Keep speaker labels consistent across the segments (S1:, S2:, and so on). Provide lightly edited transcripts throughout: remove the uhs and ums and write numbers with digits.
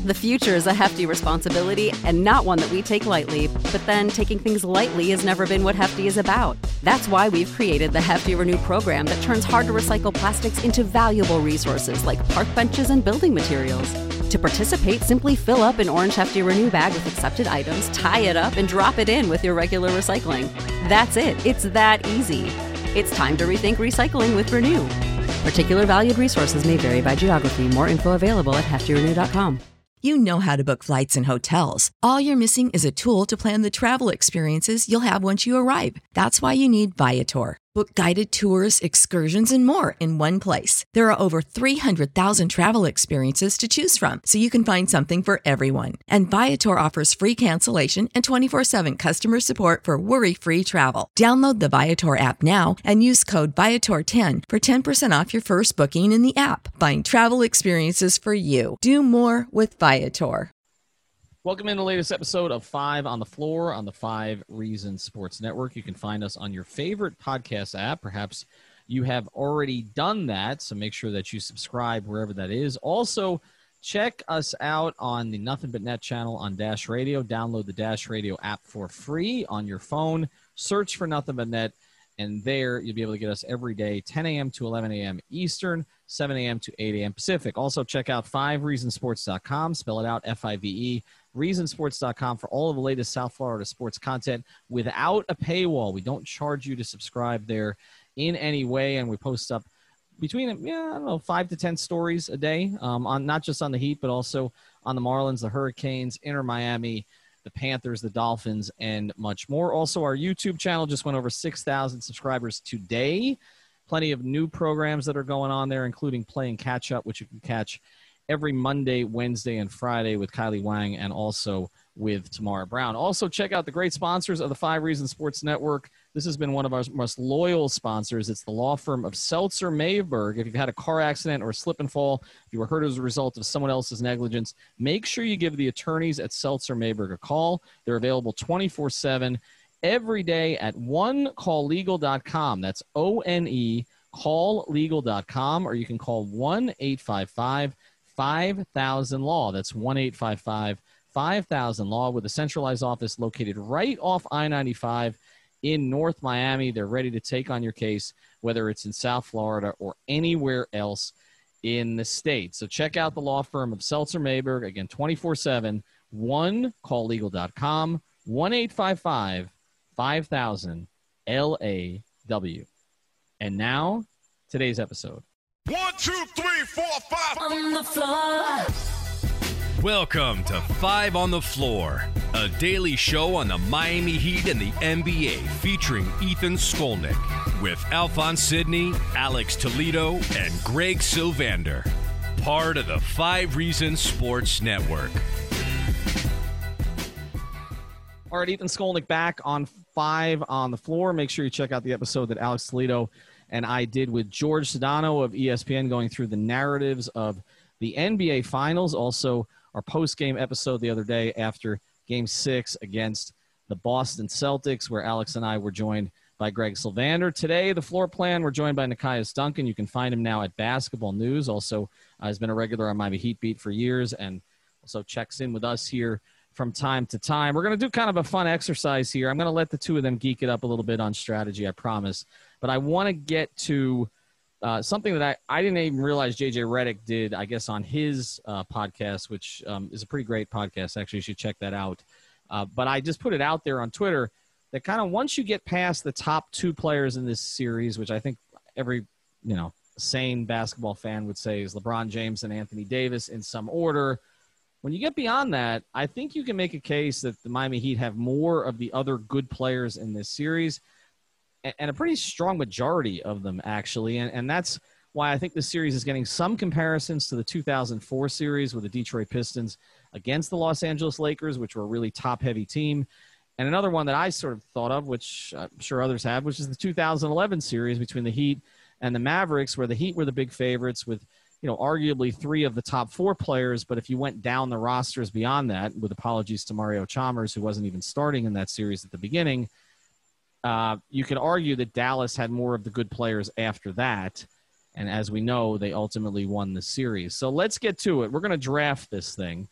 S1: The future is a hefty responsibility and not one that we take lightly, but then taking things lightly has never been what Hefty is about. That's why we've created the Hefty Renew program that turns hard-to-recycle plastics into valuable resources like park benches and building materials. To participate, simply fill up an orange Hefty Renew bag with accepted items, tie it up, and drop it in with your regular recycling. That's it. It's that easy. It's time to rethink recycling with Renew. Particular valued resources may vary by geography. More info available at heftyrenew.com.
S2: You know how to book flights and hotels. All you're missing is a tool to plan the travel experiences you'll have once you arrive. That's why you need Viator. Book guided tours, excursions, and more in one place. There are over 300,000 travel experiences to choose from, so you can find something for everyone. And Viator offers free cancellation and 24/7 customer support for worry-free travel. Download the Viator app now and use code Viator10 for 10% off your first booking in the app. Find travel experiences for you. Do more with Viator.
S3: Welcome in the latest episode of Five on the Floor on the 5 Reasons Sports Network. You can find us on your favorite podcast app. Perhaps you have already done that, so make sure that you subscribe wherever that is. Also, check us out on the Nothing But Net channel on Dash Radio. Download the Dash Radio app for free on your phone. Search for Nothing But Net, and there you'll be able to get us every day, 10 a.m. to 11 a.m. Eastern, 7 a.m. to 8 a.m. Pacific. Also, check out 5reasonsports.com. Spell it out, F-I-V-E. Reasonsports.com for all of the latest South Florida sports content without a paywall. We don't charge you to subscribe there in any way, and we post up between 5 to 10 stories a day, on not just on the Heat, but also on the Marlins, the Hurricanes, Inter Miami, the Panthers, the Dolphins, and much more. Also, our YouTube channel just went over 6,000 subscribers today. Plenty of new programs that are going on there, including Playing Catch Up, which you can catch every Monday, Wednesday, and Friday with Kylie Wang and also with Tamara Brown. Also, check out the great sponsors of the 5 Reasons Sports Network. This has been one of our most loyal sponsors. It's the law firm of Seltzer Mayberg. If you've had a car accident or a slip and fall, if you were hurt as a result of someone else's negligence, make sure you give the attorneys at Seltzer Mayberg a call. They're available 24/7 every day at onecalllegal.com. That's O-N-E, calllegal.com, or you can call 1-855-5000-LAW. That's 1-855-5000-LAW with a centralized office located right off I-95 in North Miami. They're ready to take on your case, whether it's in South Florida or anywhere else in the state. So check out the law firm of Seltzer Mayberg. Again, 24/7, onecalllegal.com, 1-855-5000-LAW. And now, today's episode.
S4: 1, 2, 3, 4, 5
S5: on the floor.
S6: Welcome to 5 on the Floor, a daily show on the Miami Heat and the NBA featuring Ethan Skolnick with Alphonse Sidney, Alex Toledo, and Greg Sylvander. Part of the 5 Reasons Sports Network.
S3: All right, Ethan Skolnick back on 5 on the Floor. Make sure you check out the episode that Alex Toledo and I did with George Sedano of ESPN going through the narratives of the NBA Finals. Also, our post-game episode the other day after Game 6 against the Boston Celtics, where Alex and I were joined by Greg Sylvander. Today, the floor plan, we're joined by Nekias Duncan. You can find him now at Basketball News. Also, has been a regular on Miami Heat Beat for years and also checks in with us here from time to time. We're going to do kind of a fun exercise here. I'm going to let the two of them geek it up a little bit on strategy, I promise. But I want to get to something that I didn't even realize J.J. Redick did, I guess, on his podcast, which is a pretty great podcast. Actually, you should check that out. But I just put it out there on Twitter that kind of once you get past the top 2 players in this series, which I think every, sane basketball fan would say is LeBron James and Anthony Davis in some order. When you get beyond that, I think you can make a case that the Miami Heat have more of the other good players in this series and a pretty strong majority of them, actually. And that's why I think this series is getting some comparisons to the 2004 series with the Detroit Pistons against the Los Angeles Lakers, which were a really top-heavy team. And another one that I sort of thought of, which I'm sure others have, which is the 2011 series between the Heat and the Mavericks, where the Heat were the big favorites with, arguably 3 of the top 4 players. But if you went down the rosters beyond that, with apologies to Mario Chalmers, who wasn't even starting in that series at the beginning, you could argue that Dallas had more of the good players after that. And as we know, they ultimately won the series. So let's get to it. We're going to draft this thing.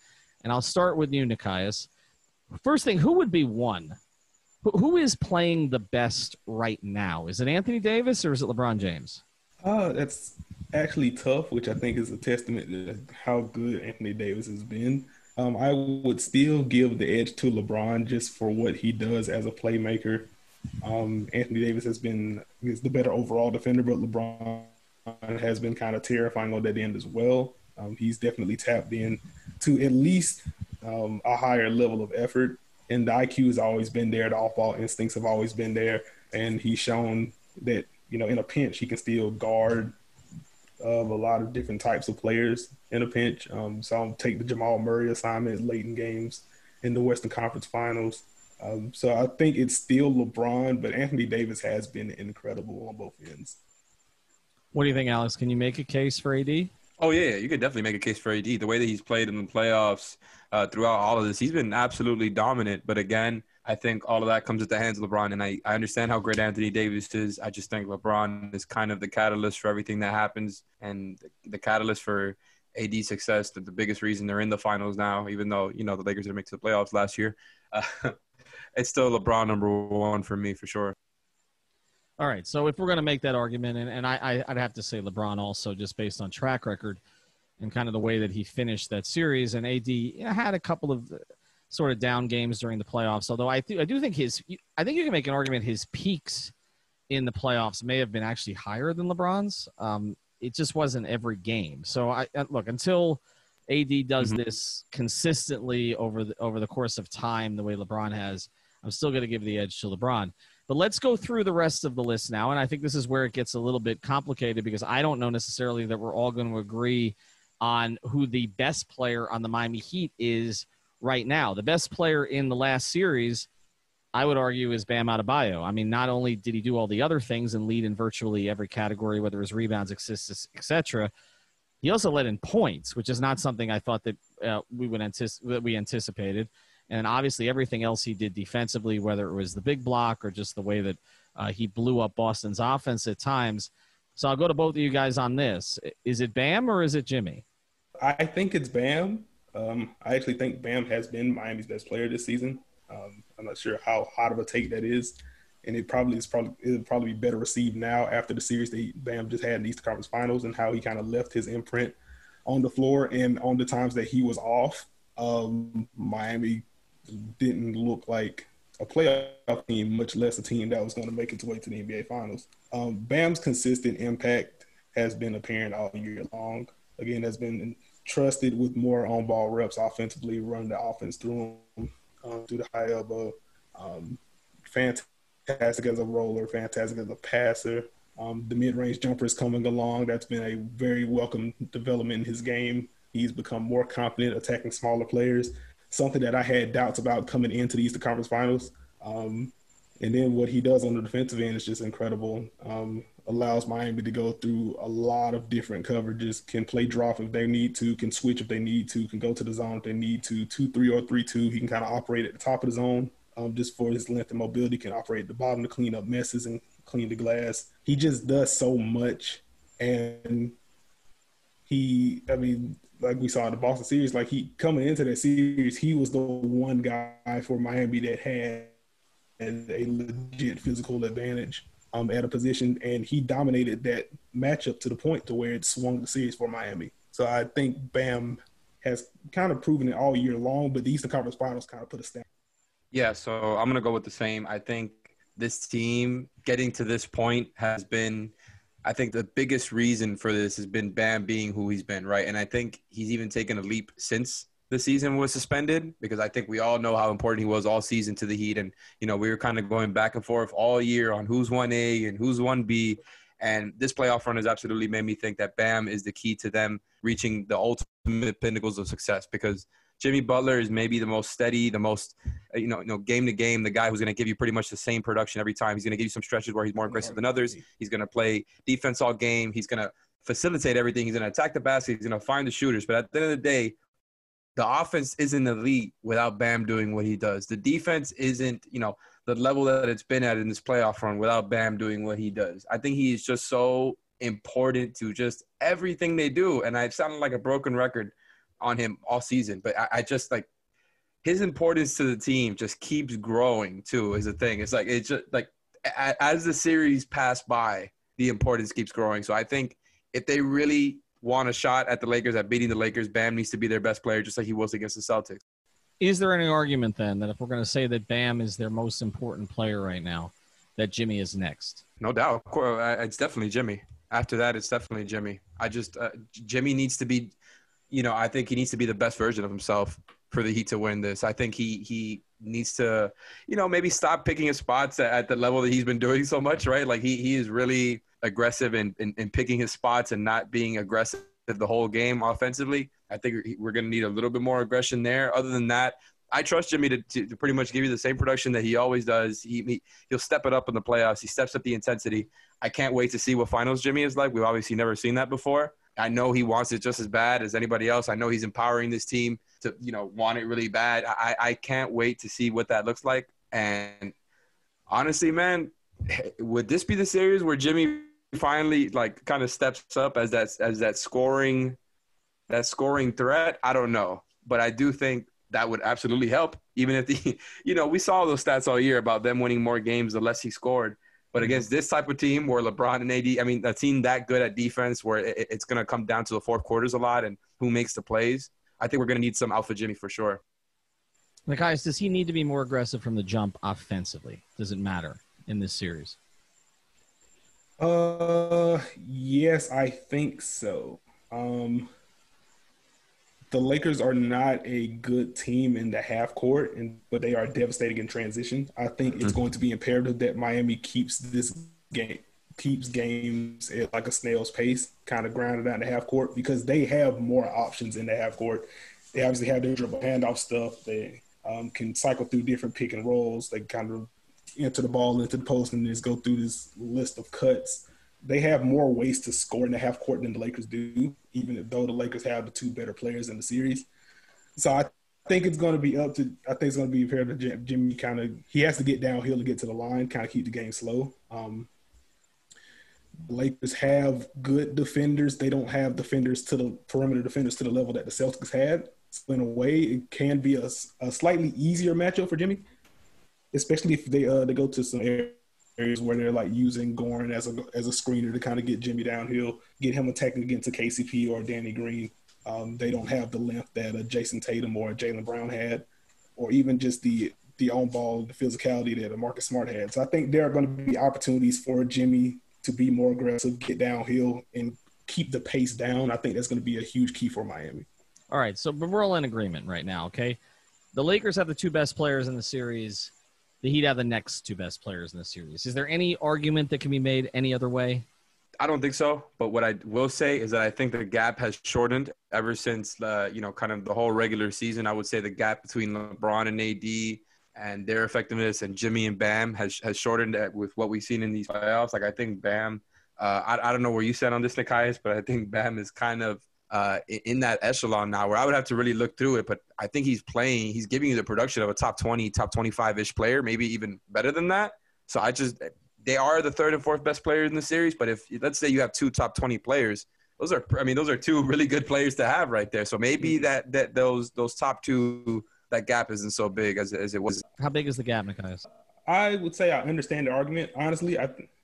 S3: And I'll start with you, Nikias. First thing, who would be one? Who is playing the best right now? Is it Anthony Davis or is it LeBron James?
S5: That's actually tough, which I think is a testament to how good Anthony Davis has been. I would still give the edge to LeBron just for what he does as a playmaker. Anthony Davis is the better overall defender, but LeBron has been kind of terrifying on that end as well. He's definitely tapped in to at least a higher level of effort. And the IQ has always been there. The off-ball instincts have always been there. And he's shown that, in a pinch, he can still guard a lot of different types of players in a pinch. So I'll take the Jamal Murray assignment late in games in the Western Conference Finals. So I think it's still LeBron, but Anthony Davis has been incredible on both ends.
S3: What do you think, Alex? Can you make a case for AD?
S7: Oh, yeah, you could definitely make a case for AD. The way that he's played in the playoffs throughout all of this, he's been absolutely dominant. But again, I think all of that comes at the hands of LeBron. And I understand how great Anthony Davis is. I just think LeBron is kind of the catalyst for everything that happens and the catalyst for AD's success, the biggest reason they're in the finals now, even though, the Lakers didn't make it to the playoffs last year. It's still LeBron number one for me, for sure.
S3: All right, so if we're going to make that argument, and I'd have to say LeBron also just based on track record and kind of the way that he finished that series, and AD had a couple of sort of down games during the playoffs, although I do think I think you can make an argument his peaks in the playoffs may have been actually higher than LeBron's. It just wasn't every game. So, look, until AD does this consistently over the course of time the way LeBron has, I'm still going to give the edge to LeBron. But let's go through the rest of the list now, and I think this is where it gets a little bit complicated because I don't know necessarily that we're all going to agree on who the best player on the Miami Heat is right now. The best player in the last series, I would argue, is Bam Adebayo. I mean, not only did he do all the other things and lead in virtually every category, whether it was rebounds, assists, etc., he also led in points, which is not something I thought that we anticipated. And obviously everything else he did defensively, whether it was the big block or just the way that he blew up Boston's offense at times. So I'll go to both of you guys on this. Is it Bam or is it Jimmy?
S5: I think it's Bam. I actually think Bam has been Miami's best player this season. I'm not sure how hot of a take that is. And it'll probably be better received now after the series that Bam just had in the Eastern Conference Finals and how he kind of left his imprint on the floor and on the times that he was off. Miami didn't look like a playoff team, much less a team that was going to make its way to the NBA Finals. Bam's consistent impact has been apparent all year long. Again, has been trusted with more on-ball reps offensively, running the offense through him, through the high elbow. Fantastic as a roller, fantastic as a passer. The mid-range jumper is coming along. That's been a very welcome development in his game. He's become more confident attacking smaller players, something that I had doubts about coming into the Eastern Conference Finals. And then what he does on the defensive end is just incredible. Allows Miami to go through a lot of different coverages, can play drop if they need to, can switch if they need to, can go to the zone if they need to, 2-3 or 3-2. He can kind of operate at the top of the zone just for his length and mobility, can operate at the bottom to clean up messes and clean the glass. He just does so much. And like we saw in the Boston series, like coming into that series, he was the one guy for Miami that had a legit physical advantage at a position, and he dominated that matchup to the point to where it swung the series for Miami. So I think Bam has kind of proven it all year long, but the Eastern Conference Finals kind of put a stamp.
S7: Yeah, so I'm going to go with the same. I think this team getting to this point has been – I think the biggest reason for this has been Bam being who he's been, right? And I think he's even taken a leap since the season was suspended because I think we all know how important he was all season to the Heat. And, we were kind of going back and forth all year on who's 1A and who's 1B. And this playoff run has absolutely made me think that Bam is the key to them reaching the ultimate pinnacles of success because Jimmy Butler is maybe the most steady, the most, game to game, the guy who's going to give you pretty much the same production every time. He's going to give you some stretches where he's more aggressive than others. He's going to play defense all game. He's going to facilitate everything. He's going to attack the basket. He's going to find the shooters. But at the end of the day, the offense isn't elite without Bam doing what he does. The defense isn't, the level that it's been at in this playoff run without Bam doing what he does. I think he is just so important to just everything they do. And I sounded like a broken record on him all season, but I just like his importance to the team just keeps growing too. Is the thing. It's just like as the series pass by, the importance keeps growing. So I think if they really want a shot at the Lakers, at beating the Lakers, Bam needs to be their best player, just like he was against the Celtics.
S3: Is there any argument then that if we're going to say that Bam is their most important player right now, that Jimmy is next?
S7: No doubt. It's definitely Jimmy. After that, it's definitely Jimmy. Jimmy needs to be, I think he needs to be the best version of himself for the Heat to win this. I think he needs to, maybe stop picking his spots at the level that he's been doing so much, right? Like he is really aggressive in picking his spots and not being aggressive the whole game offensively. I think we're going to need a little bit more aggression there. Other than that, I trust Jimmy to pretty much give you the same production that he always does. He'll step it up in the playoffs. He steps up the intensity. I can't wait to see what finals Jimmy is like. We've obviously never seen that before. I know he wants it just as bad as anybody else. I know he's empowering this team to, want it really bad. I can't wait to see what that looks like. And honestly, man, would this be the series where Jimmy finally kind of steps up as that scoring threat? I don't know, but I do think that would absolutely help. Even if we saw those stats all year about them winning more games the less he scored. But against this type of team where LeBron and AD, a team that good at defense where it's going to come down to the fourth quarters a lot and who makes the plays, I think we're going to need some alpha Jimmy for sure.
S3: Nekias, does he need to be more aggressive from the jump offensively? Does it matter in this series?
S5: Yes, I think so. The Lakers are not a good team in the half court, but they are devastating in transition. I think it's going to be imperative that Miami keeps games at like a snail's pace, kind of grounded out in the half court, because they have more options in the half court. They obviously have their dribble handoff stuff. They can cycle through different pick and rolls. They kind of enter the ball into the post and just go through this list of cuts. They have more ways to score in the half court than the Lakers do, even though the Lakers have the two better players in the series. So I think it's going to be imperative to Jimmy he has to get downhill to get to the line, kind of keep the game slow. The Lakers have good defenders. They don't have perimeter defenders to the level that the Celtics had. So in a way, it can be a slightly easier matchup for Jimmy, especially if they go to some areas where they're using Goran as a screener to kind of get Jimmy downhill, get him attacking against a KCP or a Danny Green. They don't have the length that a Jason Tatum or a Jaylen Brown had, or even just the on-ball, the physicality that a Marcus Smart had. So I think there are going to be opportunities for Jimmy to be more aggressive, get downhill, and keep the pace down. I think that's going to be a huge key for Miami.
S3: All right, so we're all in agreement right now, okay? The Lakers have the two best players in the series. The Heat have the next two best players in the series. Is there any argument that can be made any other way?
S7: I don't think so. But what I will say is that I think the gap has shortened ever since, kind of the whole regular season. I would say the gap between LeBron and AD and their effectiveness and Jimmy and Bam has shortened with what we've seen in these playoffs. I think Bam, I don't know where you stand on this, Nekias, but I think Bam is kind of in that echelon now where I would have to really look through it. But I think he's giving you the production of a top 20, top 25-ish player, maybe even better than that. So they are the third and fourth best players in the series. But if let's say you have two top 20 players, those are two really good players to have right there. So maybe that those top two, that gap isn't so big as it was.
S3: How big is the gap, Nekias?
S5: I would say I understand the argument. Honestly,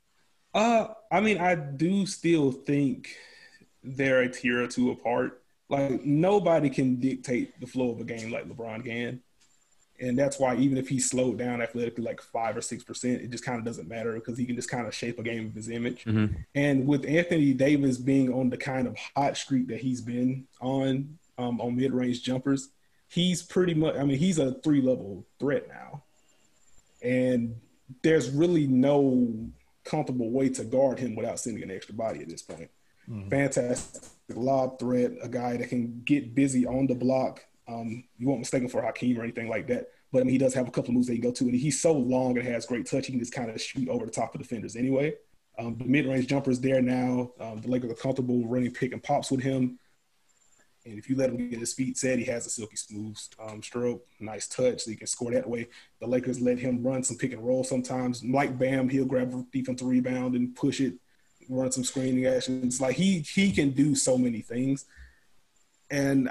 S5: I do still think they're a tier or two apart. Nobody can dictate the flow of a game like LeBron can. And that's why even if he's slowed down athletically 5 or 6%, it just kind of doesn't matter because he can just kind of shape a game of his image. Mm-hmm. And with Anthony Davis being on the kind of hot streak that he's been on mid-range jumpers, he's pretty much – he's a 3-level threat now. And there's really no comfortable way to guard him without sending an extra body at this point. Mm-hmm. Fantastic lob threat, a guy that can get busy on the block. You won't mistake him for Hakeem or anything like that. But, he does have a couple of moves that he can go to. And he's so long and has great touch, he can just kind of shoot over the top of defenders anyway. The mid-range jumper is there now. The Lakers are comfortable running pick and pops with him. And if you let him get his feet set, he has a silky smooth stroke, nice touch, so he can score that way. The Lakers let him run some pick and roll sometimes. Like Bam, he'll grab a defensive rebound and push it, run some screening actions. He can do so many things. And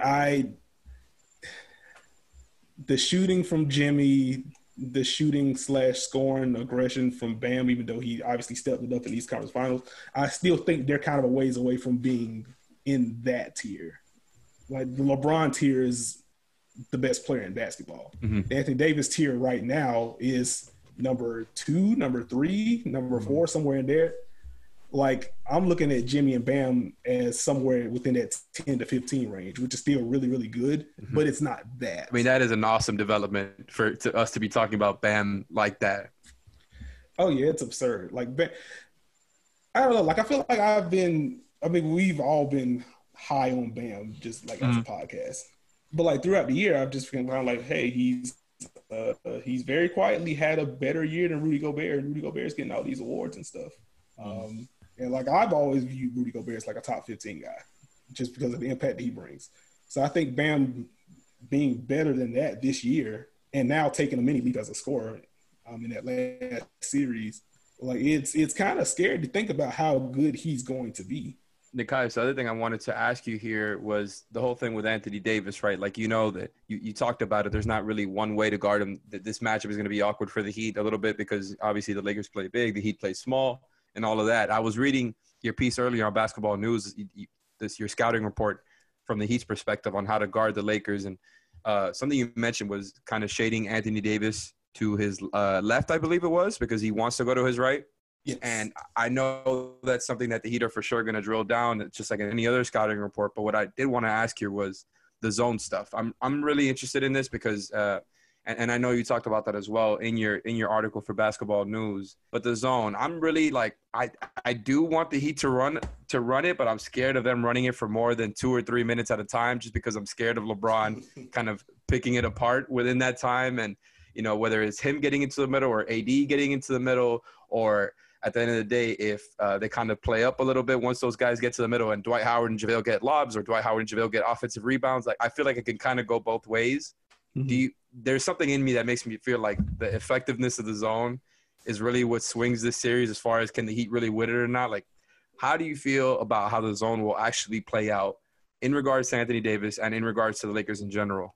S5: the shooting from Jimmy, the shooting / scoring aggression from Bam, even though he obviously stepped it up in these conference finals, I still think they're kind of a ways away from being in that tier. Like the LeBron tier is the best player in basketball. Mm-hmm. Anthony Davis tier right now is number 2, number 3, number 4, somewhere in there. Like I'm looking at Jimmy and Bam as somewhere within that 10 to 15 range, which is still really, really good, but it's not that.
S7: I mean, that is an awesome development for us to be talking about Bam like that.
S5: Oh yeah, it's absurd. Like Bam, I don't know. Like I feel like we've all been high on Bam just like as a podcast, but like throughout the year, I've just been kind of like, hey, he's very quietly had a better year than Rudy Gobert. Rudy Gobert's getting all these awards and stuff. And like I've always viewed Rudy Gobert as like a top 15 guy just because of the impact he brings. So I think Bam being better than that this year and now taking a mini leap as a scorer in that last series, like it's kind of scary to think about how good he's going to be.
S7: Nekias, the other thing I wanted to ask you here was the whole thing with Anthony Davis, right? Like, you know that you talked about it. There's not really one way to guard him. That this matchup is going to be awkward for the Heat a little bit because obviously the Lakers play big, the Heat play small, and all of that. I was reading your piece earlier on Basketball News, your scouting report from the Heat's perspective on how to guard the Lakers. And something you mentioned was kind of shading Anthony Davis to his left, I believe it was, because he wants to go to his right. Yes. And I know that's something that the Heat are for sure going to drill down, just like any other scouting report. But what I did want to ask you was the zone stuff. I'm really interested in this because and I know you talked about that as well in your article for Basketball News. But the zone, I'm really like I do want the Heat to run it, but I'm scared of them running it for more than 2 or 3 minutes at a time, just because I'm scared of LeBron kind of picking it apart within that time. And you know, whether it's him getting into the middle or AD getting into the middle, or at the end of the day, if they kind of play up a little bit once those guys get to the middle and Dwight Howard and JaVale get lobs, or Dwight Howard and JaVale get offensive rebounds, like I feel like it can kind of go both ways. Mm-hmm. There's something in me that makes me feel like the effectiveness of the zone is really what swings this series as far as can the Heat really win it or not. Like, how do you feel about how the zone will actually play out in regards to Anthony Davis and in regards to the Lakers in general?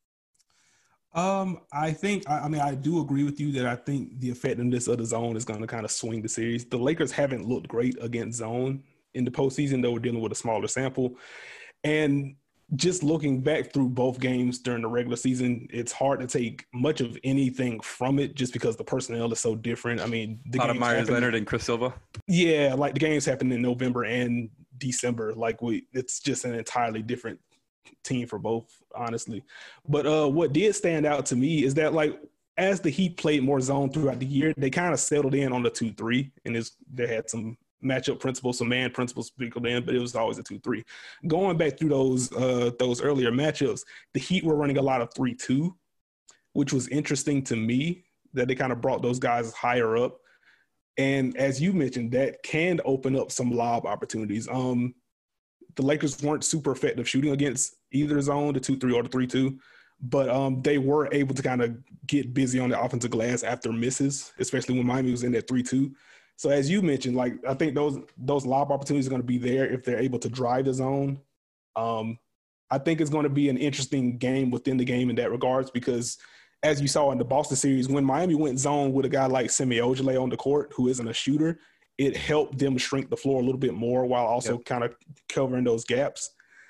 S5: I do agree with you that I think the effectiveness of the zone is going to kind of swing the series. The Lakers haven't looked great against zone in the postseason, though we're dealing with a smaller sample. And just looking back through both games during the regular season, it's hard to take much of anything from it just because the personnel is so different. I mean, the games
S7: Myers Leonard and Chris Silva.
S5: Yeah, like the games happened in November and December. Like it's just an entirely different team for both, honestly. But what did stand out to me is that like as the Heat played more zone throughout the year, they kind of settled in on the 2-3, and they had some matchup principles, some man principles sprinkled in, but it was always a 2-3. Going back through those earlier matchups, the Heat were running a lot of 3-2, which was interesting to me that they kind of brought those guys higher up. And as you mentioned, that can open up some lob opportunities. The Lakers weren't super effective shooting against either zone, the 2-3 or the 3-2, but they were able to kind of get busy on the offensive glass after misses, especially when Miami was in that 3-2. So as you mentioned, like I think those lob opportunities are going to be there if they're able to drive the zone. I think it's going to be an interesting game within the game in that regards because as you saw in the Boston series, when Miami went zone with a guy like Semi Ojeleye on the court who isn't a shooter, it helped them shrink the floor a little bit more while also kind of covering those gaps.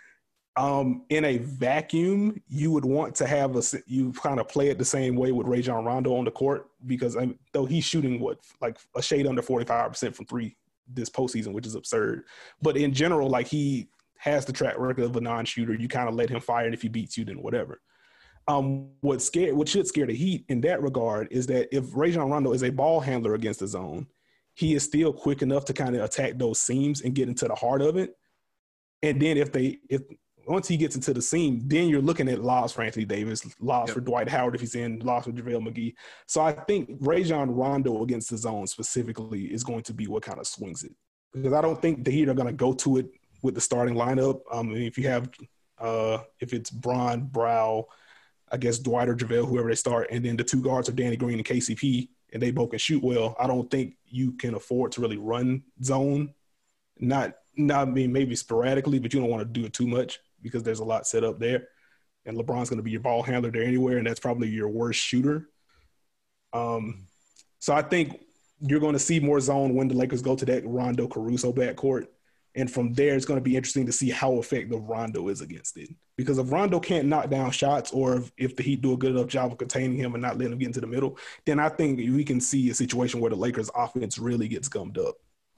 S5: In a vacuum, you would want to have you kind of play it the same way with Rajon Rondo on the court because though he's shooting like a shade under 45% from three this postseason, which is absurd. But in general, like he has the track record of a non-shooter. You kind of let him fire, and if he beats you, then whatever. What should scare the Heat in that regard is that if Rajon Rondo is a ball handler against the zone, he is still quick enough to kind of attack those seams and get into the heart of it. And then if once he gets into the seam, then you're looking at lobs for Anthony Davis, lobs for Dwight Howard if he's in, lobs for JaVale McGee. So I think Rajon Rondo against the zone specifically is going to be what kind of swings it. Because I don't think the Heat are going to go to it with the starting lineup. If you have if it's Bron, Brow, I guess Dwight or JaVale, whoever they start, and then the two guards are Danny Green and KCP, and they both can shoot well, I don't think you can afford to really run zone. Not maybe sporadically, but you don't want to do it too much because there's a lot set up there. And LeBron's going to be your ball handler there anywhere, and that's probably your worst shooter. So I think you're going to see more zone when the Lakers go to that Rondo-Caruso backcourt. And from there, it's going to be interesting to see how effective Rondo is against it. Because if Rondo can't knock down shots, or if the Heat do a good enough job of containing him and not letting him get into the middle, then I think we can see a situation where the Lakers' offense really gets gummed up.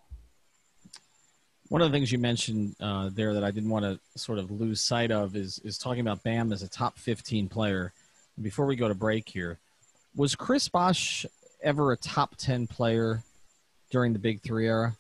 S3: One of the things you mentioned there that I didn't want to sort of lose sight of is talking about Bam as a top 15 player. And before we go to break here, was Chris Bosh ever a top 10 player during the Big Three era?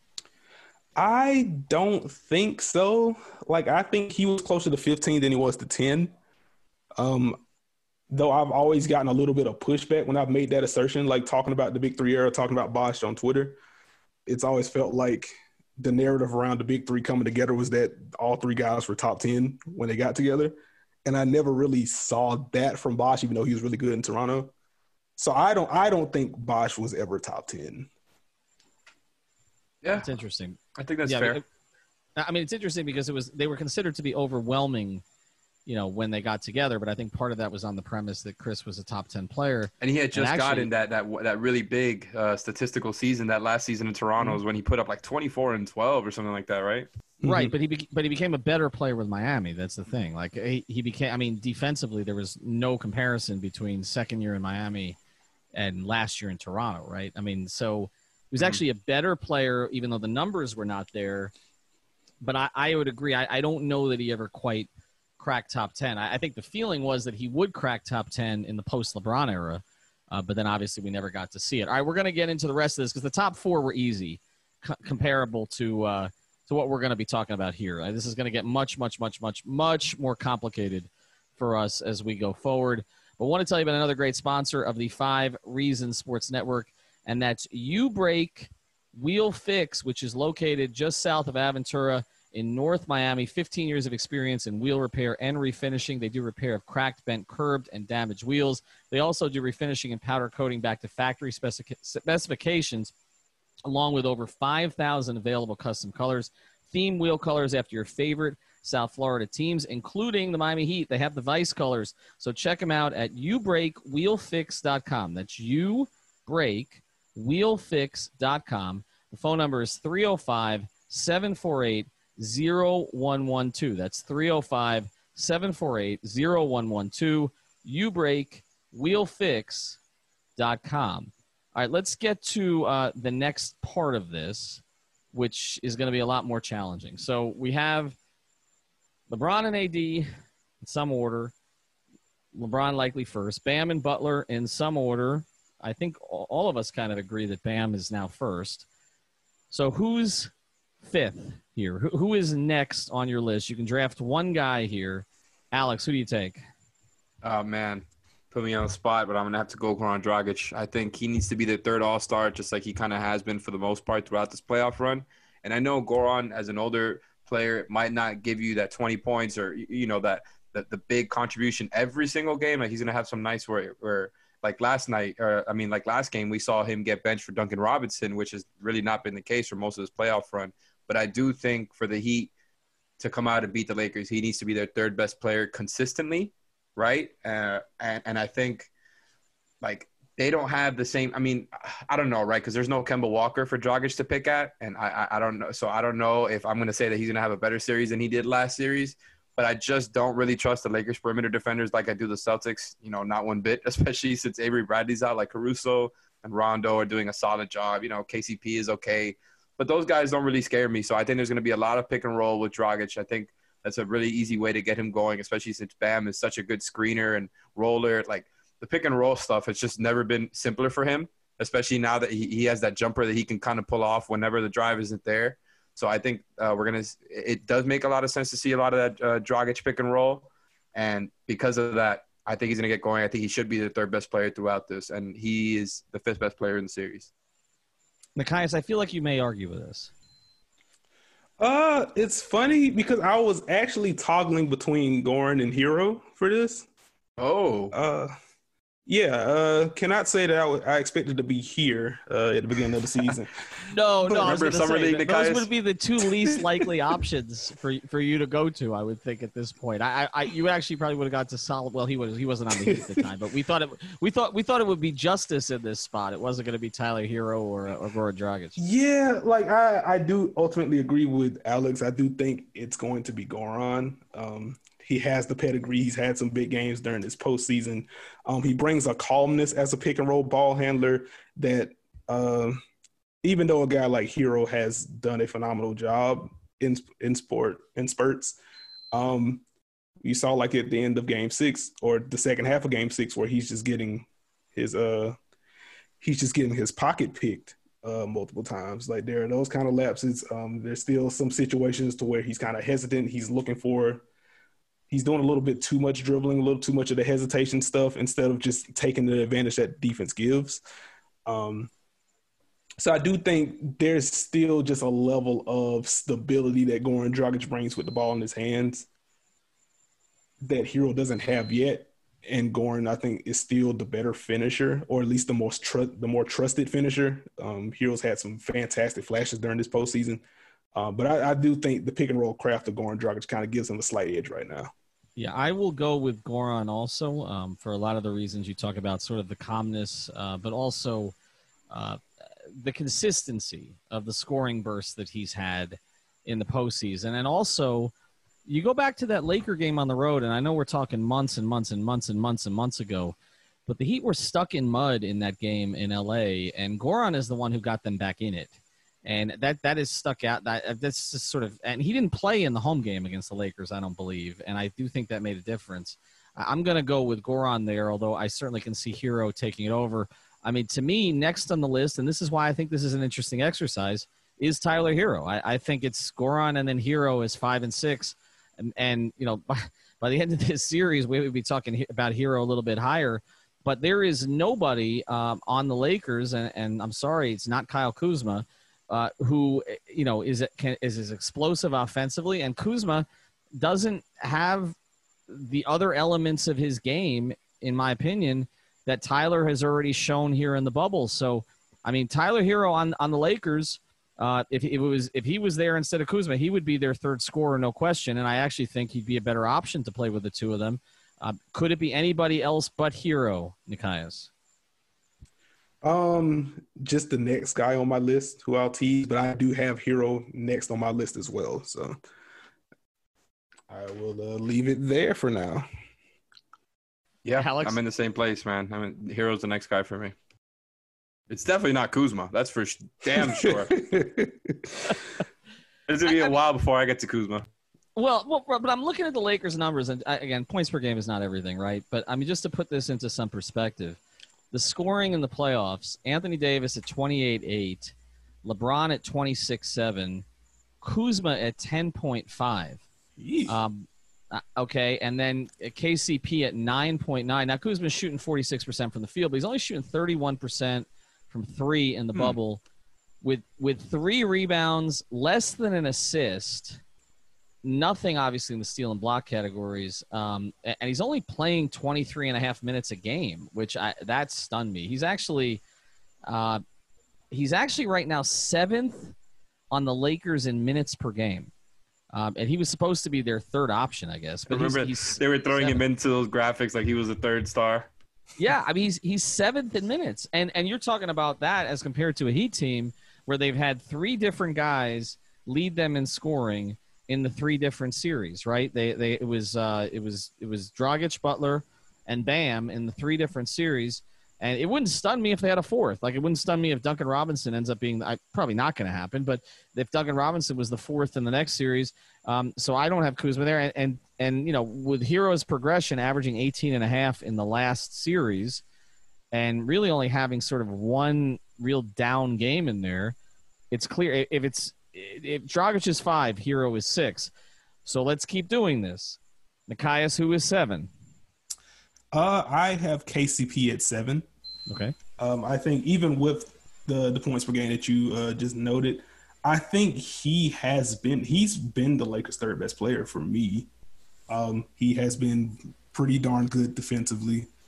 S5: I don't think so. Like, I think he was closer to 15 than he was to 10. Though I've always gotten a little bit of pushback when I've made that assertion, like talking about the Big Three era, talking about Bosh on Twitter. It's always felt like the narrative around the Big Three coming together was that all three guys were top 10 when they got together. And I never really saw that from Bosh, even though he was really good in Toronto. So I don't think Bosh was ever top 10.
S7: Yeah.
S3: That's interesting.
S7: I think that's fair.
S3: I mean, it's interesting because they were considered to be overwhelming, when they got together. But I think part of that was on the premise that Chris was a top 10 player.
S7: And he had just gotten that really big statistical season, that last season in Toronto is when he put up like 24 and 12 or something like that, right?
S3: Right, but he became a better player with Miami. That's the thing. Like he became. I mean, defensively, there was no comparison between second year in Miami and last year in Toronto, right? I mean, so he was actually a better player, even though the numbers were not there. But I would agree. I don't know that he ever quite cracked top 10. I think the feeling was that he would crack top 10 in the post-LeBron era, but then obviously we never got to see it. All right, we're going to get into the rest of this because the top four were easy, comparable to what we're going to be talking about here. This is going to get much, much, much, much, much more complicated for us as we go forward. But I want to tell you about another great sponsor of the 5 Reasons Sports Network, and that's U-Break Wheel Fix, which is located just south of Aventura in North Miami. 15 years of experience in wheel repair and refinishing. They do repair of cracked, bent, curbed, and damaged wheels. They also do refinishing and powder coating back to factory specifications, along with over 5,000 available custom colors. Theme wheel colors after your favorite South Florida teams, including the Miami Heat. They have the Vice colors. So check them out at ubreakwheelfix.com. That's ubreakwheelfix.com. The phone number is 305-748-0112. That's 305-748-0112. ubreakwheelfix.com. All right, let's get to the next part of this, which is going to be a lot more challenging. So we have LeBron and AD in some order. LeBron likely first. Bam and Butler in some order. I think all of us kind of agree that Bam is now first. So who's fifth here? Who is next on your list? You can draft one guy here. Alex, who do you take?
S7: Oh, man. Put me on the spot, but I'm going to have to go Goran Dragic. I think he needs to be the third all-star, just like he kind of has been for the most part throughout this playoff run. And I know Goran, as an older player, might not give you that 20 points or, that the big contribution every single game. Like, he's going to have some nights where like last game, we saw him get benched for Duncan Robinson, which has really not been the case for most of this playoff run. But I do think for the Heat to come out and beat the Lakers, he needs to be their third best player consistently. Right. And I think like they don't have the same, I don't know. Right. Cause there's no Kemba Walker for Dragic to pick at. And I don't know. So I don't know if I'm going to say that he's going to have a better series than he did last series, but I just don't really trust the Lakers perimeter defenders like I do the Celtics, not one bit, especially since Avery Bradley's out. Like Caruso and Rondo are doing a solid job. KCP is okay, but those guys don't really scare me. So I think there's going to be a lot of pick and roll with Dragic. I think that's a really easy way to get him going, especially since Bam is such a good screener and roller. Like the pick and roll stuff has just never been simpler for him, especially now that he has that jumper that he can kind of pull off whenever the drive isn't there. So I think it does make a lot of sense to see a lot of that Dragic pick and roll. And because of that, I think he's going to get going. I think he should be the third best player throughout this. And he is the fifth best player in the series.
S3: Nikias, I feel like you may argue with this.
S5: It's funny because I was actually toggling between Goran and Hero for this.
S7: Oh.
S5: Cannot say that I expected to be here at the beginning of the season.
S3: No, I was
S7: Remember
S3: going to
S7: Summer
S3: say
S7: League,
S3: those
S7: Nikias?
S3: would be the two least likely options for you to go to. I would think at this point. You actually probably would have got to solid. Well, he wasn't on the Heat at the time, but we thought it would be Justice in this spot. It wasn't going to be Tyler Hero or Goran Dragic.
S5: Yeah, like I do ultimately agree with Alex. I do think it's going to be Goran. He has the pedigree. He's had some big games during this postseason. He brings a calmness as a pick and roll ball handler that even though a guy like Hero has done a phenomenal job in spurts, you saw like at the end of Game 6 or the second half of Game 6 where he's just getting his pocket picked multiple times. Like there are those kind of lapses. There's still some situations to where he's kind of hesitant. He's doing a little bit too much dribbling, a little too much of the hesitation stuff instead of just taking the advantage that defense gives. So I do think there's still just a level of stability that Goran Dragic brings with the ball in his hands that Hero doesn't have yet. And Goran, I think, is still the better finisher, or at least the more trusted finisher. Hero's had some fantastic flashes during this postseason. But I do think the pick and roll craft of Goran Dragic kind of gives him a slight edge right now.
S3: Yeah, I will go with Goran also for a lot of the reasons you talk about, sort of the calmness, but also the consistency of the scoring bursts that he's had in the postseason. And also, you go back to that Laker game on the road, and I know we're talking months and months and months and months and months ago, but the Heat were stuck in mud in that game in L.A., and Goran is the one who got them back in it. And that is stuck out. That's just sort of – and he didn't play in the home game against the Lakers, I don't believe, and I do think that made a difference. I'm going to go with Goran there, although I certainly can see Hero taking it over. I mean, to me, next on the list, and this is why I think this is an interesting exercise, is Tyler Hero. I think it's Goran and then Hero is 5 and 6. And you know, by the end of this series, we would be talking about Hero a little bit higher. But there is nobody on the Lakers, and I'm sorry, it's not Kyle Kuzma, who you know is as explosive offensively, and Kuzma doesn't have the other elements of his game, in my opinion, that Tyler has already shown here in the bubble. So, I mean, Tyler Hero on the Lakers, if he was there instead of Kuzma, he would be their third scorer, no question. And I actually think he'd be a better option to play with the two of them. Could it be anybody else but Hero, Nikias?
S5: Just the next guy on my list who I'll tease, but I do have Hero next on my list as well. So I will leave it there for now.
S7: Yeah,
S3: Alex?
S7: I'm in the same place, man. Hero's the next guy for me. It's definitely not Kuzma. That's for damn sure. It's going to be a while before I get to Kuzma.
S3: Well, but I'm looking at the Lakers' numbers, and again, points per game is not everything, right? But I mean, just to put this into some perspective, the scoring in the playoffs: Anthony Davis at 28.8, LeBron at 26.7, Kuzma at 10.5. Okay, and then KCP at 9.9. Now Kuzma's shooting 46% from the field, but he's only shooting 31% from three in the bubble, with 3 rebounds, less than an assist. Nothing, obviously, in the steal and block categories. And he's only playing 23 and a half minutes a game, which that stunned me. He's actually right now 7th on the Lakers in minutes per game. And he was supposed to be their third option, I guess. But
S7: remember, they were throwing him into those graphics like he was a third star.
S3: Yeah, I mean, he's 7th in minutes. And you're talking about that as compared to a Heat team where they've had 3 different guys lead them in scoring in the 3 different series, right? It was Dragic, Butler, and Bam in the 3 different series, and it wouldn't stun me if they had a 4th. Like, it wouldn't stun me if Duncan Robinson ends up being probably not going to happen, but if Duncan Robinson was the 4th in the next series, so I don't have Kuzma there, and you know, with Hero's progression averaging 18.5 in the last series, and really only having sort of one real down game in there, it's clear if Dragic is 5, Hero is 6. So let's keep doing this. Nikias, who is 7?
S5: I have KCP at 7.
S3: Okay.
S5: I think even with the points per game that you just noted, I think he's been the Lakers' third best player for me. He has been pretty darn good defensively.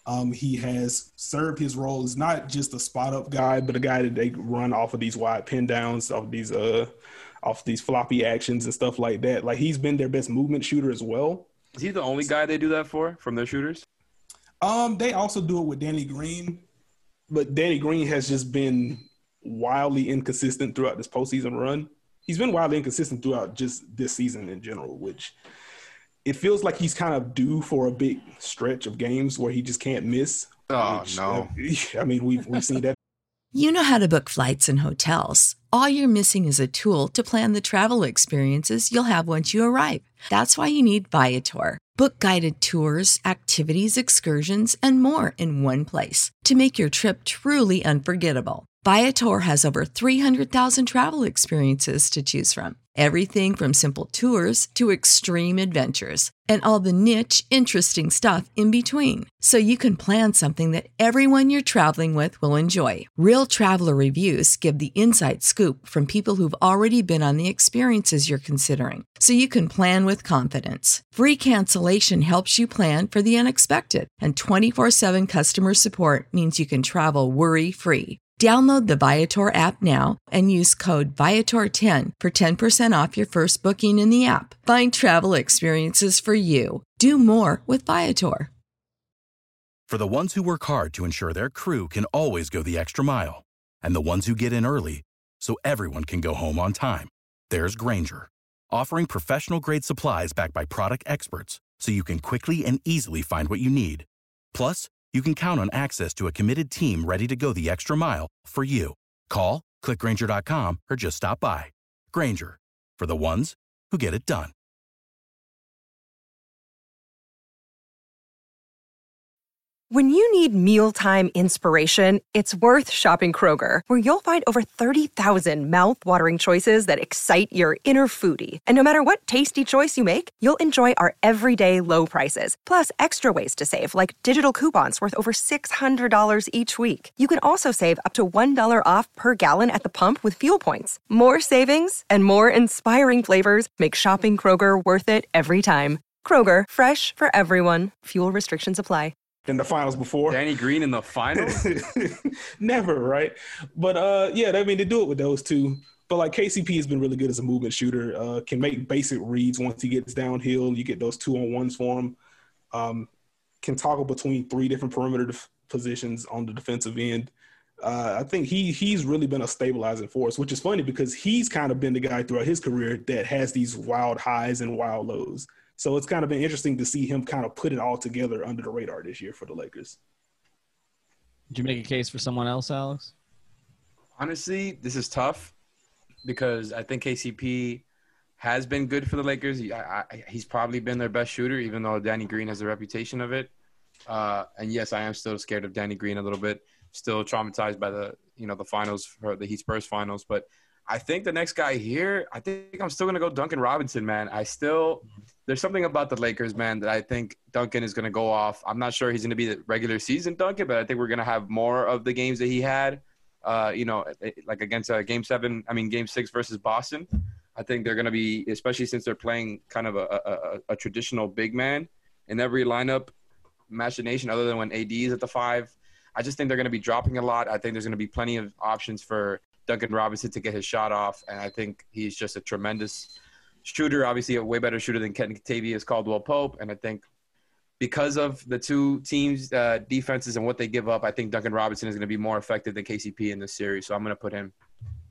S5: He has served his role as not just a spot up guy, but a guy that they run off of these wide pin downs, off these floppy actions and stuff like that. Like, he's been their best movement shooter as well.
S7: Is he the only guy they do that for from their shooters?
S5: They also do it with Danny Green, but Danny Green has just been wildly inconsistent throughout this postseason run. He's been wildly inconsistent throughout just this season in general, which it feels like he's kind of due for a big stretch of games where he just can't miss.
S7: Oh, no.
S5: I mean, we've seen that.
S2: You know how to book flights and hotels. All you're missing is a tool to plan the travel experiences you'll have once you arrive. That's why you need Viator. Book guided tours, activities, excursions, and more in one place to make your trip truly unforgettable. Viator has over 300,000 travel experiences to choose from. Everything from simple tours to extreme adventures and all the niche, interesting stuff in between. So you can plan something that everyone you're traveling with will enjoy. Real traveler reviews give the inside scoop from people who've already been on the experiences you're considering. So you can plan with confidence. Free cancellation helps you plan for the unexpected. And 24/7 customer support means you can travel worry-free. Download the Viator app now and use code Viator10 for 10% off your first booking in the app. Find travel experiences for you. Do more with Viator.
S8: For the ones who work hard to ensure their crew can always go the extra mile, and the ones who get in early so everyone can go home on time, there's Grainger, offering professional-grade supplies backed by product experts so you can quickly and easily find what you need. Plus, you can count on access to a committed team ready to go the extra mile for you. Call, click Grainger.com, or just stop by. Grainger, for the ones who get it done.
S9: When you need mealtime inspiration, it's worth shopping Kroger, where you'll find over 30,000 mouth-watering choices that excite your inner foodie. And no matter what tasty choice you make, you'll enjoy our everyday low prices, plus extra ways to save, like digital coupons worth over $600 each week. You can also save up to $1 off per gallon at the pump with fuel points. More savings and more inspiring flavors make shopping Kroger worth it every time. Kroger, fresh for everyone. Fuel restrictions apply.
S5: In the finals before.
S7: Danny Green in the finals?
S5: Never, right? But, yeah, I mean, they do it with those two. But, like, KCP has been really good as a movement shooter, can make basic reads once he gets downhill. You get those 2-on-1s for him. Can toggle between 3 different perimeter positions on the defensive end. I think he's really been a stabilizing force, which is funny because he's kind of been the guy throughout his career that has these wild highs and wild lows. So it's kind of been interesting to see him kind of put it all together under the radar this year for the Lakers.
S3: Did you make a case for someone else, Alex?
S7: Honestly, this is tough because I think KCP has been good for the Lakers. He's probably been their best shooter, even though Danny Green has a reputation of it. And yes, I am still scared of Danny Green a little bit. Still traumatized by the finals, for the Heat Spurs finals. But I think the next guy here, I think I'm still going to go Duncan Robinson, man. There's something about the Lakers, man, that I think Duncan is going to go off. I'm not sure he's going to be the regular season Duncan, but I think we're going to have more of the games that he had, like against Game 6 versus Boston. I think they're going to be, especially since they're playing kind of a traditional big man in every lineup machination other than when AD is at the 5. I just think they're going to be dropping a lot. I think there's going to be plenty of options for Duncan Robinson to get his shot off, and I think he's just a tremendous shooter, obviously a way better shooter than Kentavious Caldwell-Pope, and I think because of the two teams' defenses and what they give up, I think Duncan Robinson is going to be more effective than KCP in this series, so I'm going to put him.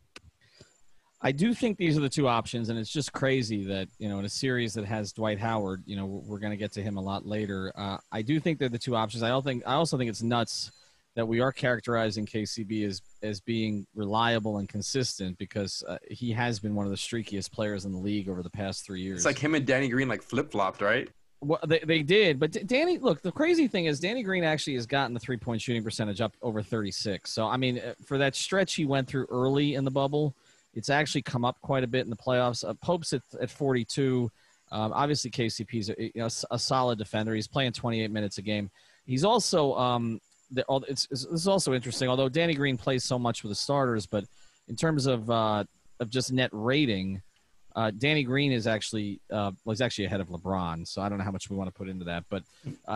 S3: I do think these are the two options, and it's just crazy that, in a series that has Dwight Howard, we're going to get to him a lot later. I do think they're the two options. I also think it's nuts that we are characterizing KCB as being reliable and consistent because he has been one of the streakiest players in the league over the past 3 years.
S7: It's like him and Danny Green flip-flopped, right?
S3: Well, they did, but Danny, look, the crazy thing is Danny Green actually has gotten the three-point shooting percentage up over 36. So, I mean, for that stretch he went through early in the bubble, it's actually come up quite a bit in the playoffs. Pope's at 42. Obviously, KCP's a solid defender. He's playing 28 minutes a game. He's also this is also interesting. Although Danny Green plays so much with the starters, but in terms of just net rating, Danny Green is actually was actually ahead of LeBron, so I don't know how much we want to put into that. But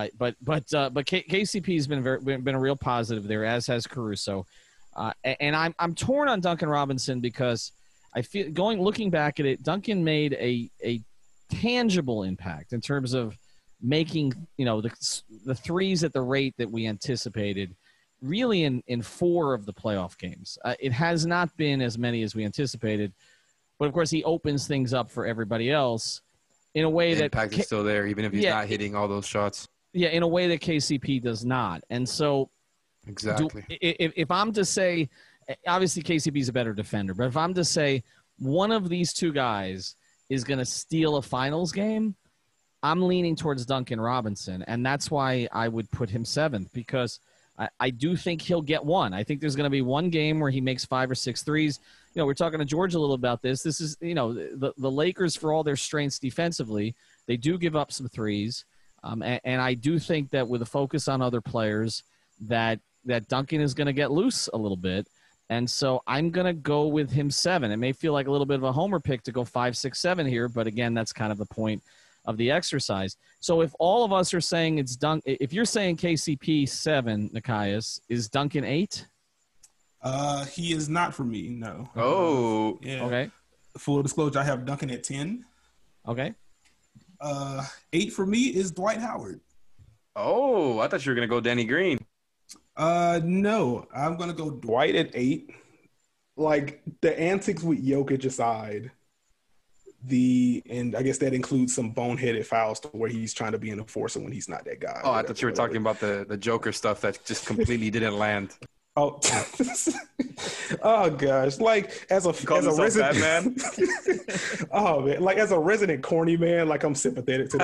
S3: KCP has been a real positive there, as has Caruso. And I'm torn on Duncan Robinson because I feel looking back at it, Duncan made a tangible impact in terms of making the threes at the rate that we anticipated. Really, in 4 of the playoff games, it has not been as many as we anticipated. But, of course, he opens things up for everybody else in a way that –
S7: impact is still there, even if he's not hitting all those shots.
S3: Yeah, in a way that KCP does not. And so –
S7: exactly.
S3: If I'm to say – obviously, KCP is a better defender. But if I'm to say one of these two guys is going to steal a finals game, I'm leaning towards Duncan Robinson. And that's why I would put him 7th, because I do think he'll get one. I think there's going to be one game where he makes 5 or 6 threes. We're talking to George a little about this. This is, the Lakers, for all their strengths defensively, they do give up some threes. And I do think that with a focus on other players that Duncan is going to get loose a little bit. And so I'm going to go with him 7. It may feel like a little bit of a homer pick to go 5, 6, 7 here, but again, that's kind of the point of the exercise. So if all of us are saying it's if you're saying KCP 7, Nekias, is Duncan 8?
S5: He is not for me, no.
S7: Oh.
S5: Yeah.
S3: Okay.
S5: Full disclosure, I have Duncan at 10.
S3: Okay.
S5: 8 for me is Dwight Howard.
S7: Oh, I thought you were going to go Danny Green.
S5: No, I'm going to go Dwight at 8. Like, the antics with Jokic aside, and I guess that includes some boneheaded fouls to where he's trying to be an enforcer when he's not that guy.
S7: Oh, I thought you were talking about the Joker stuff that just completely didn't land.
S5: Oh, oh gosh! Like as a resident
S7: man.
S5: Oh man! Like as a resident corny man, like I'm sympathetic to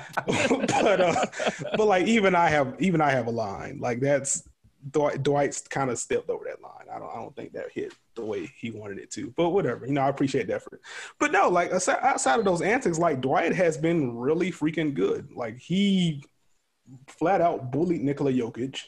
S5: that. but like even I have a line. Like that's Dwight's kind of stepped over that line. I don't think that hit the way he wanted it to. But whatever, I appreciate the effort. But no, like outside of those antics, like Dwight has been really freaking good. Like he flat out bullied Nikola Jokic.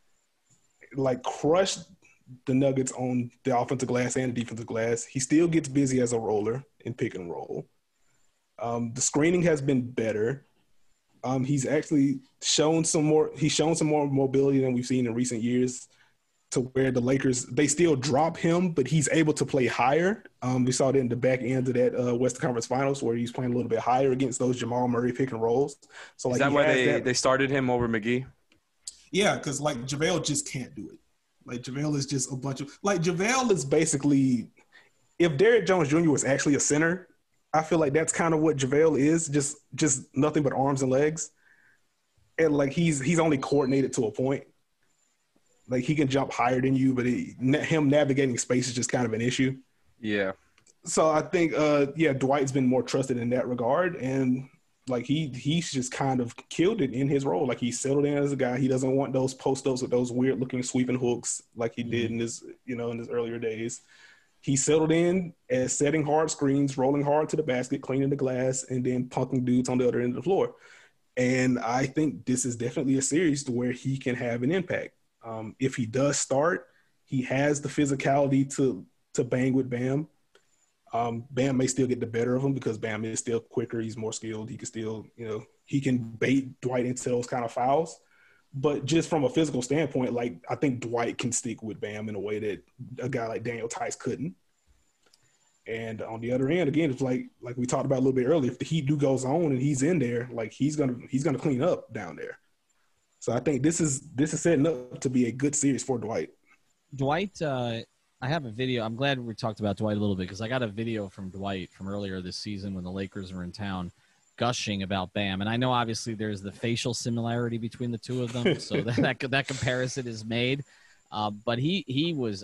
S5: Like crushed the Nuggets on the offensive glass and the defensive glass. He still gets busy as a roller in pick and roll. The screening has been better. He's actually shown some more mobility than we've seen in recent years, to where the Lakers, they still drop him, but he's able to play higher. We saw that in the back end of that Western Conference Finals, where he's playing a little bit higher against those Jamal Murray pick and rolls. So
S7: is that why they started him over McGee?
S5: Yeah, because like JaVale just can't do it. Like JaVale is just a bunch of JaVale is basically, if Derrick Jones Jr. was actually a center, I feel like that's kind of what JaVale is, just nothing but arms and legs. And like he's only coordinated to a point. Like he can jump higher than you, but him navigating space is just kind of an issue.
S7: Yeah.
S5: So I think Dwight's been more trusted in that regard, and like he's just kind of killed it in his role. Like he's settled in as a guy. He doesn't want those post-ups with those weird looking sweeping hooks like he did in his earlier days. He settled in as setting hard screens, rolling hard to the basket, cleaning the glass, and then punking dudes on the other end of the floor. And I think this is definitely a series to where he can have an impact. If he does start, he has the physicality to bang with Bam. Bam may still get the better of him because Bam is still quicker. He's more skilled. He can still, he can bait Dwight into those kind of fouls. But just from a physical standpoint, like I think Dwight can stick with Bam in a way that a guy like Daniel Tice couldn't. And on the other end, again, it's like we talked about a little bit earlier. If the Heat goes on and he's in there, like he's gonna clean up down there. So I think this is setting up to be a good series for Dwight.
S3: Dwight, I have a video. I'm glad we talked about Dwight a little bit because I got a video from Dwight from earlier this season when the Lakers were in town gushing about Bam. And I know obviously there's the facial similarity between the two of them, so that comparison is made. But he was,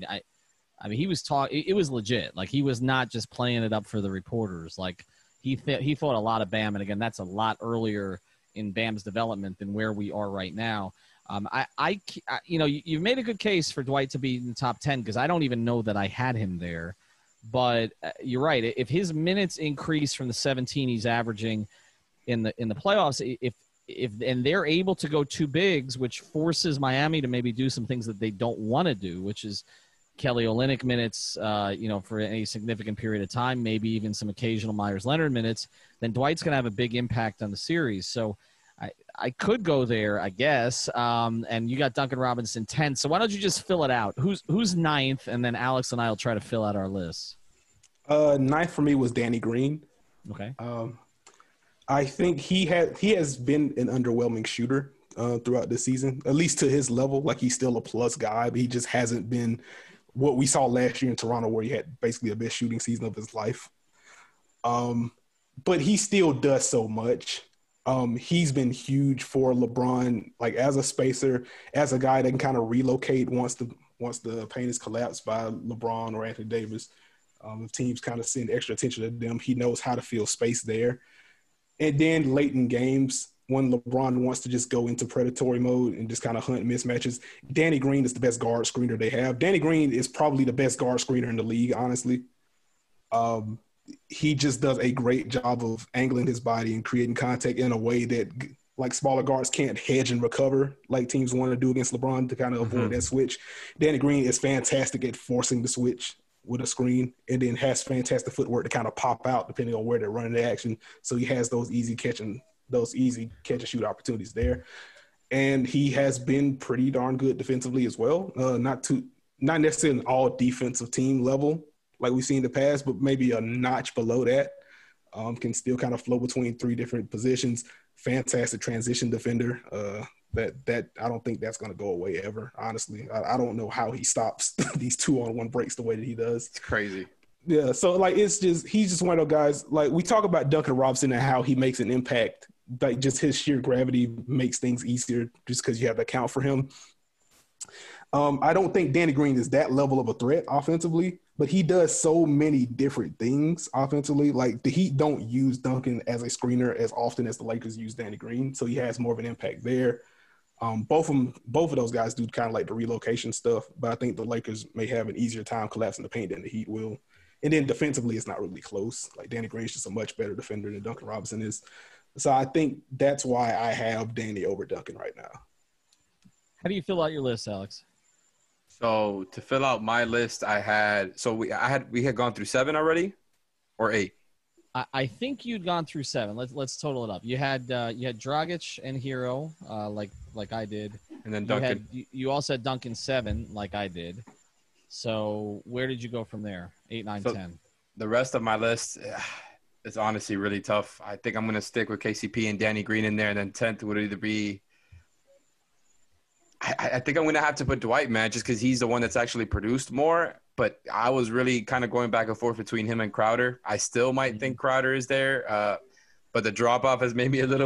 S3: he was talking. It was legit. Like he was not just playing it up for the reporters. Like he thought a lot of Bam, and again, that's a lot earlier in Bam's development than where we are right now. You've made a good case for Dwight to be in the top 10 because I don't even know that I had him there. But you're right. If his minutes increase from the 17 he's averaging in the playoffs, if they're able to go two bigs, which forces Miami to maybe do some things that they don't want to do, which is Kelly Olynyk minutes, for any significant period of time, maybe even some occasional Myers Leonard minutes, then Dwight's going to have a big impact on the series. So I could go there, I guess. And you got Duncan Robinson 10. So why don't you just fill it out? Who's ninth? And then Alex and I will try to fill out our list.
S5: Ninth for me was Danny Green.
S3: Okay.
S5: I think he has been an underwhelming shooter throughout this season, at least to his level. Like, he's still a plus guy, but he just hasn't been what we saw last year in Toronto, where he had basically the best shooting season of his life. But he still does so much. He's been huge for LeBron, like as a spacer, as a guy that can kind of relocate once the paint is collapsed by LeBron or Anthony Davis. If teams kind of send extra attention to them, he knows how to fill space there. And then late in games, when LeBron wants to just go into predatory mode and just kind of hunt mismatches, Danny Green is the best guard screener they have. Danny Green is probably the best guard screener in the league, honestly. He just does a great job of angling his body and creating contact in a way that, like, smaller guards can't hedge and recover like teams want to do against LeBron to kind of avoid that switch. Danny Green is fantastic at forcing the switch with a screen, and then has fantastic footwork to kind of pop out depending on where they're running the action. So he has those easy catch and shoot opportunities there. And he has been pretty darn good defensively as well. Not necessarily an all defensive team level like we've seen in the past, but maybe a notch below that. Can still kind of flow between three different positions. Fantastic transition defender. That I don't think that's going to go away ever, honestly. I don't know how he stops these 2-on-1 breaks the way that he does.
S7: It's crazy.
S5: Yeah, so, like, he's just one of those guys. Like, we talk about Duncan Robinson and how he makes an impact. Like, just his sheer gravity makes things easier just because you have to account for him. I don't think Danny Green is that level of a threat offensively, but he does so many different things offensively. Like, the Heat don't use Duncan as a screener as often as the Lakers use Danny Green, so he has more of an impact there. Both of those guys do kind of like the relocation stuff, but I think the Lakers may have an easier time collapsing the paint than the Heat will. And then defensively, it's not really close. Like, Danny Green is just a much better defender than Duncan Robinson is. So I think that's why I have Danny over Duncan right now.
S3: How do you fill out your list, Alex?
S7: So to fill out my list, we had gone through 7 already, or 8.
S3: I think you'd gone through 7. Let's total it up. You had Dragic and Hero, like I did,
S7: and then Duncan.
S3: You also had Duncan 7, like I did. So where did you go from there? 8, 9, 10.
S7: The rest of my list is honestly really tough. I think I'm going to stick with KCP and Danny Green in there, and then 10th would either be. I think I'm going to have to put Dwight, man, just because he's the one that's actually produced more. But I was really kind of going back and forth between him and Crowder. I still might think Crowder is there, but the drop off has made me a little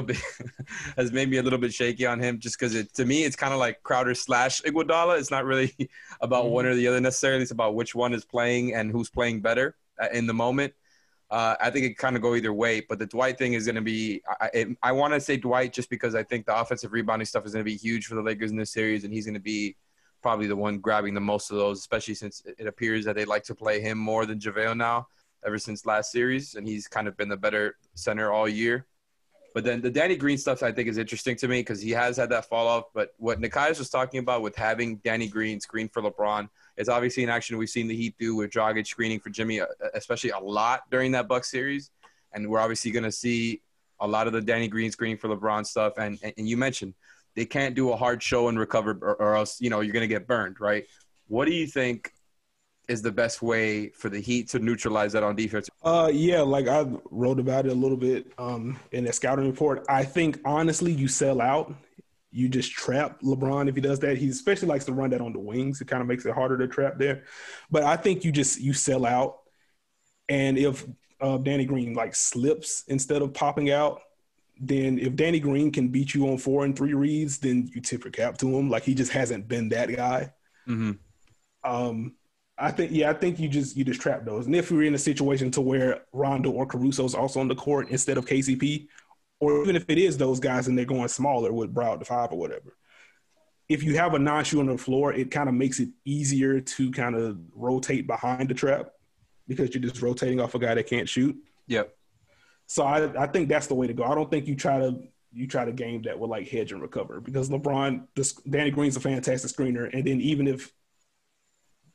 S7: bit shaky on him. Just because to me it's kind of like Crowder / Iguodala. It's not really about one or the other necessarily. It's about which one is playing and who's playing better in the moment. I think it kind of go either way, but the Dwight thing is going to be I want to say Dwight just because I think the offensive rebounding stuff is going to be huge for the Lakers in this series, and he's going to be probably the one grabbing the most of those, especially since it appears that they like to play him more than JaVale now ever since last series, and he's kind of been the better center all year. But then the Danny Green stuff I think is interesting to me because he has had that fall off, but what Nekias was talking about with having Danny Green screen for LeBron is obviously an action we've seen the Heat do with Dragic screening for Jimmy, especially a lot during that Bucks series. And we're obviously going to see a lot of the Danny Green screening for LeBron stuff. And you mentioned they can't do a hard show and recover or else, you're going to get burned, right? What do you think is the best way for the Heat to neutralize that on defense?
S5: Yeah, like I wrote about it a little bit in that scouting report. I think, honestly, you sell out. You just trap LeBron if he does that. He especially likes to run that on the wings. It kind of makes it harder to trap there. But I think you sell out. And if Danny Green, like, slips instead of popping out, then if Danny Green can beat you on 4 and 3 reads, then you tip your cap to him. Like, he just hasn't been that guy. Mm-hmm. I think you just trap those. And if you're in a situation to where Rondo or Caruso is also on the court instead of KCP, or even if it is those guys and they're going smaller with Brown to 5 or whatever, if you have a non-shooter on the floor, it kind of makes it easier to kind of rotate behind the trap because you're just rotating off a guy that can't shoot.
S7: Yep.
S5: So I think that's the way to go. I don't think you try to game that with, like, hedge and recover because Danny Green's a fantastic screener, and then even if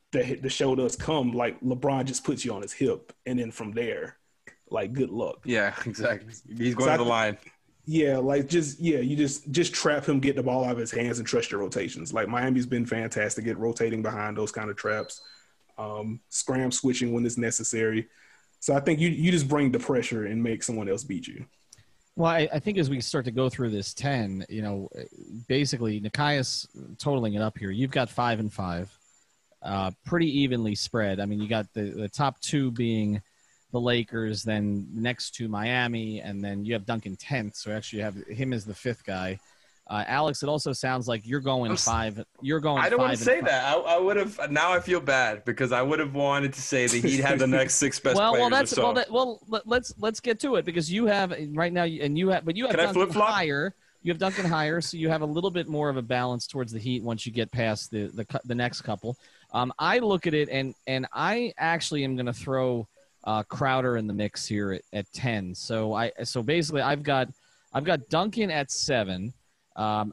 S5: the show does come, like LeBron just puts you on his hip, and then from there, like good luck.
S7: Yeah, exactly. He's going to the line.
S5: Yeah, like you just trap him, get the ball out of his hands, and trust your rotations. Like Miami's been fantastic at rotating behind those kind of traps, scram switching when it's necessary. So I think you just bring the pressure and make someone else beat you.
S3: Well, I think as we start to go through this 10, basically Nekias totaling it up here. You've got 5 and 5, pretty evenly spread. I mean, you got the top 2 being the Lakers, then next to Miami, and then you have Duncan 10th. So actually you have him as the 5th guy. Alex, it also sounds like you're going 5. You're going.
S7: I don't want to say
S3: 5.
S7: that. I would have. Now I feel bad because I would have wanted to say that he'd have the next 6 best players.
S3: Let's get to it because you have right now, and you have Duncan higher. You have Duncan higher, so you have a little bit more of a balance towards the Heat once you get past the next couple. I look at it, and I actually am going to throw Crowder in the mix here at 10. So basically I've got Duncan at 7. I've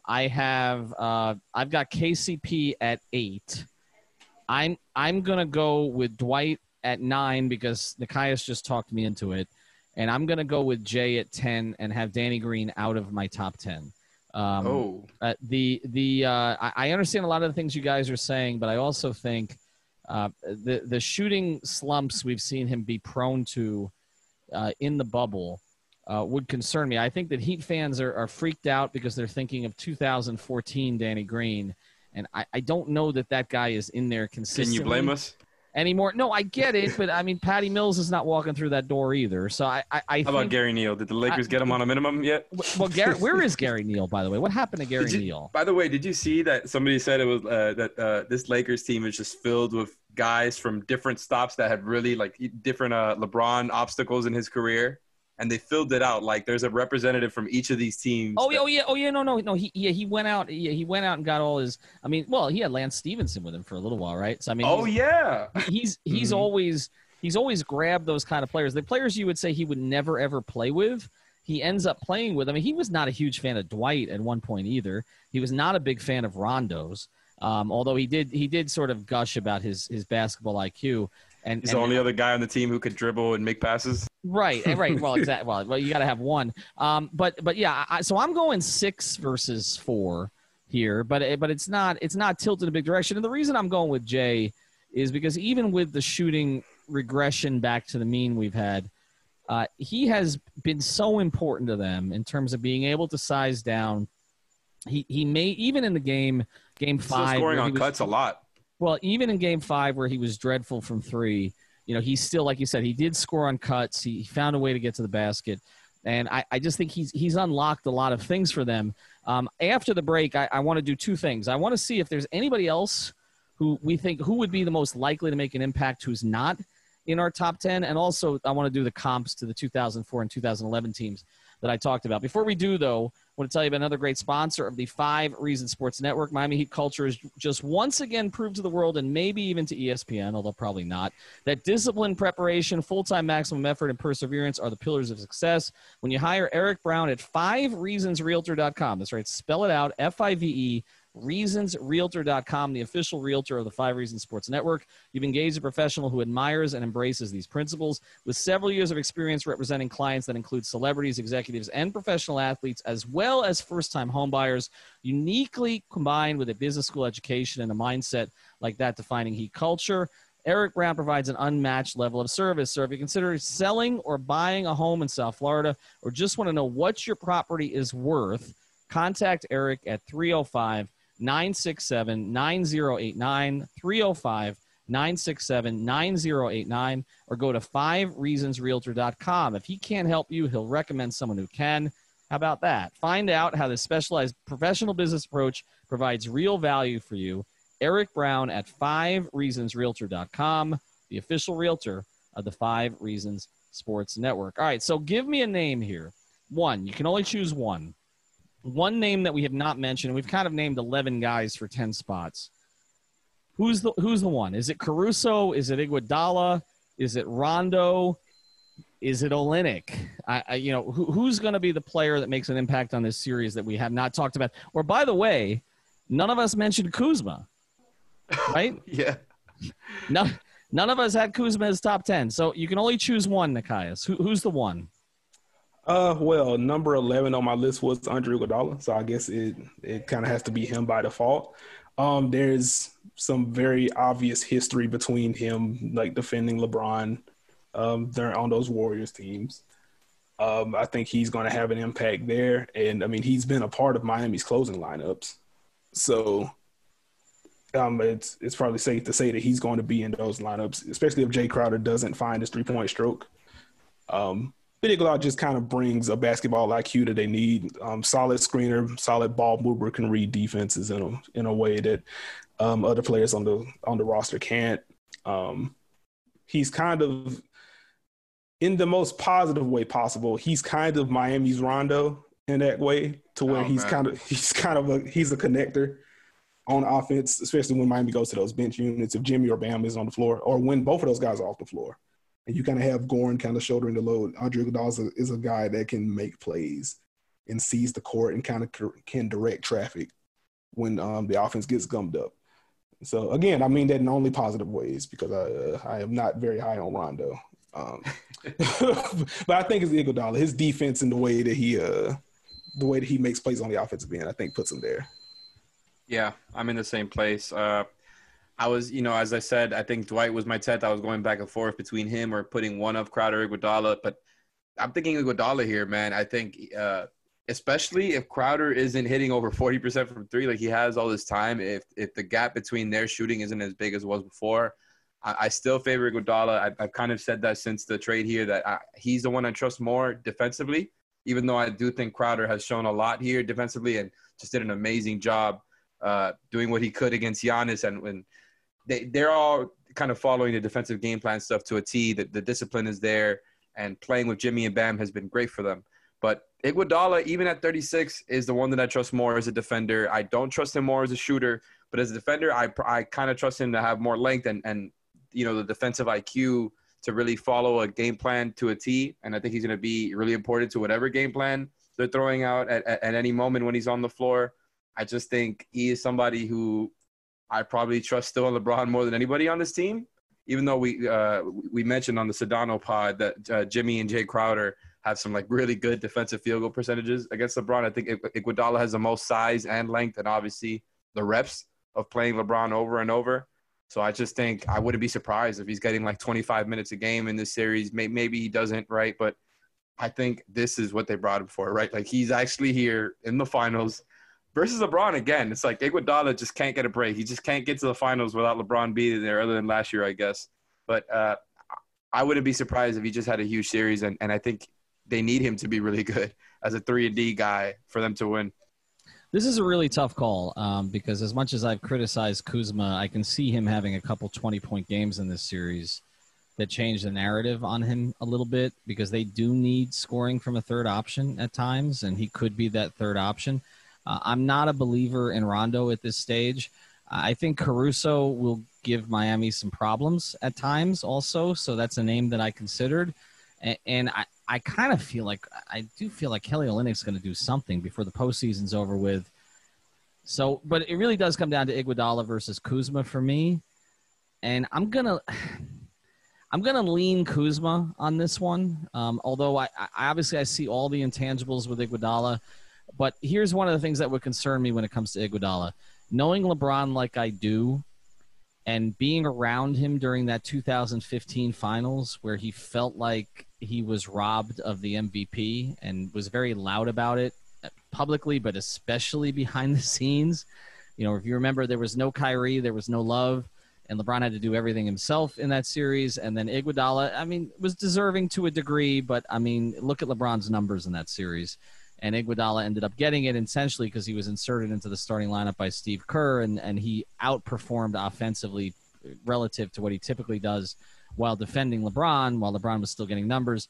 S3: got KCP at 8. I'm gonna go with Dwight at 9 because Nekias just talked me into it, and I'm gonna go with Jay at 10 and have Danny Green out of my top 10. I understand a lot of the things you guys are saying, but I also think the shooting slumps we've seen him be prone to in the bubble would concern me. I think that Heat fans are freaked out because they're thinking of 2014 Danny Green, and I don't know that guy is in there consistently.
S7: Can you blame us?
S3: Anymore? No, I get it, but I mean, Patty Mills is not walking through that door either. So I
S7: How about Gary Neal? Did the Lakers get him on a minimum yet?
S3: Well, where is Gary Neal, by the way? What happened to Gary Neal?
S7: By the way, did you see that somebody said it was that this Lakers team is just filled with guys from different stops that had really like different LeBron obstacles in his career? And they filled it out. Like there's a representative from each of these teams.
S3: No. He went out. Yeah, he went out and got all his. I mean, well, he had Lance Stevenson with him for a little while, right? So I mean, he's always grabbed those kind of players. The players you would say he would never ever play with, he ends up playing with. I mean, he was not a huge fan of Dwight at one point either. He was not a big fan of Rondo's, although he did sort of gush about his basketball IQ. And
S7: he's the only other guy on the team who could dribble and make passes.
S3: Right. Well, exactly. Well, you got to have one. But yeah. So I'm going 6 versus 4 here, but it's not tilted in a big direction. And the reason I'm going with Jay is because even with the shooting regression back to the mean we've had, he has been so important to them in terms of being able to size down. He may even in the game 5
S7: still scoring on cuts a lot.
S3: Well, even in Game 5 where he was dreadful from 3, he's still, like you said, he did score on cuts. He found a way to get to the basket. And I just think he's unlocked a lot of things for them. After the break, I want to do 2 things. I want to see if there's anybody else who we think who would be the most likely to make an impact who's not in our top 10. And also I want to do the comps to the 2004 and 2011 teams that I talked about. Before we do, though, I want to tell you about another great sponsor of the 5 Reasons Sports Network. Miami Heat culture has just once again proved to the world, and maybe even to ESPN, although probably not, that discipline, preparation, full-time maximum effort, and perseverance are the pillars of success. When you hire Eric Brown at 5reasonsrealtor.com, that's right, spell it out, F-I-V-E, ReasonsRealtor.com, the official realtor of the 5 Reasons Sports Network. You've engaged a professional who admires and embraces these principles. With several years of experience representing clients that include celebrities, executives, and professional athletes, as well as first-time homebuyers, uniquely combined with a business school education and a mindset like that defining Heat culture, Eric Brown provides an unmatched level of service. So if you consider selling or buying a home in South Florida or just want to know what your property is worth, contact Eric at 305-967-9089, 305-967-9089, or go to 5reasonsrealtor.com. If he can't help you, he'll recommend someone who can. How about that? Find out how this specialized professional business approach provides real value for you. Eric Brown at 5reasonsrealtor.com, the official realtor of the 5 Reasons Sports Network. All right, so give me a name here. One. You can only choose one. One name that we have not mentioned. We've kind of named 11 guys for 10 spots. Who's the one? Is it Caruso? Is it Iguodala? Is it Rondo? Is it Olynyk? Who's going to be the player that makes an impact on this series that we have not talked about? Or, by the way, none of us mentioned Kuzma, right?
S7: Yeah.
S3: None of us had Kuzma as top 10, so you can only choose one, Nekias. Who's the one?
S5: Well, number 11 on my list was Andre Iguodala, so I guess it kind of has to be him by default. There's some very obvious history between him, like defending LeBron they're on those Warriors teams. I think he's going to have an impact there. And, I mean, he's been a part of Miami's closing lineups. So it's probably safe to say that he's going to be in those lineups, especially if Jay Crowder doesn't find his three-point stroke. But Iguodala just kind of brings a basketball IQ that they need. Solid screener, solid ball mover, can read defenses in a way that other players on the roster can't. He's kind of, in the most positive way possible, he's kind of Miami's Rondo in that way, to where he's a connector on offense, especially when Miami goes to those bench units. If Jimmy or Bam is on the floor, or when both of those guys are off the floor, and you kind of have Goran kind of shouldering the load, Andre Iguodala is a guy that can make plays and sees the court and kind of can direct traffic when the offense gets gummed up. So, again, I mean that in only positive ways, because I am not very high on Rondo. But I think it's Iguodala. His defense and the way that he makes plays on the offensive end, I think puts him there.
S7: Yeah, I'm in the same place. I was, as I said, I think Dwight was my 10th. I was going back and forth between him or putting one of Crowder, Iguodala, but I'm thinking Iguodala here, man. I think especially if Crowder isn't hitting over 40% from three, like he has all this time, if the gap between their shooting isn't as big as it was before, I still favor Iguodala. I've kind of said that since the trade here, that he's the one I trust more defensively, even though I do think Crowder has shown a lot here defensively and just did an amazing job doing what he could against Giannis. And when they're all kind of following the defensive game plan stuff to a T, that the discipline is there, and playing with Jimmy and Bam has been great for them. But Iguodala, even at 36, is the one that I trust more as a defender. I don't trust him more as a shooter, but as a defender, I kind of trust him to have more length and the defensive IQ to really follow a game plan to a T. And I think he's going to be really important to whatever game plan they're throwing out at any moment when he's on the floor. I just think he is somebody who I probably trust still on LeBron more than anybody on this team, even though we mentioned on the Sedano pod that Jimmy and Jay Crowder have some really good defensive field goal percentages against LeBron. I think Iguodala has the most size and length, and obviously the reps of playing LeBron over and over. So I just think I wouldn't be surprised if he's getting 25 minutes a game in this series. Maybe he doesn't, right? But I think this is what they brought him for, right? He's actually here in the finals versus LeBron again. It's Iguodala just can't get a break. He just can't get to the finals without LeBron being there, other than last year, I guess. But I wouldn't be surprised if he just had a huge series, and I think they need him to be really good as a 3-and-D guy for them to win.
S3: This is a really tough call because as much as I've criticized Kuzma, I can see him having a couple 20-point games in this series that change the narrative on him a little bit, because they do need scoring from a third option at times, and he could be that third option. I'm not a believer in Rondo at this stage. I think Caruso will give Miami some problems at times also, so that's a name that I considered. And I kind of feel like Kelly Olynyk's going to do something before the postseason's over with. So, but it really does come down to Iguodala versus Kuzma for me, and I'm gonna lean Kuzma on this one. Although I obviously see all the intangibles with Iguodala, but here's one of the things that would concern me when it comes to Iguodala: knowing LeBron like I do, and being around him during that 2015 finals where he felt like he was robbed of the MVP and was very loud about it publicly, but especially behind the scenes. If you remember, there was no Kyrie, there was no Love, and LeBron had to do everything himself in that series. And then Iguodala, was deserving to a degree, but look at LeBron's numbers in that series. And Iguodala ended up getting it essentially because he was inserted into the starting lineup by Steve Kerr, and he outperformed offensively relative to what he typically does while defending LeBron, while LeBron was still getting numbers.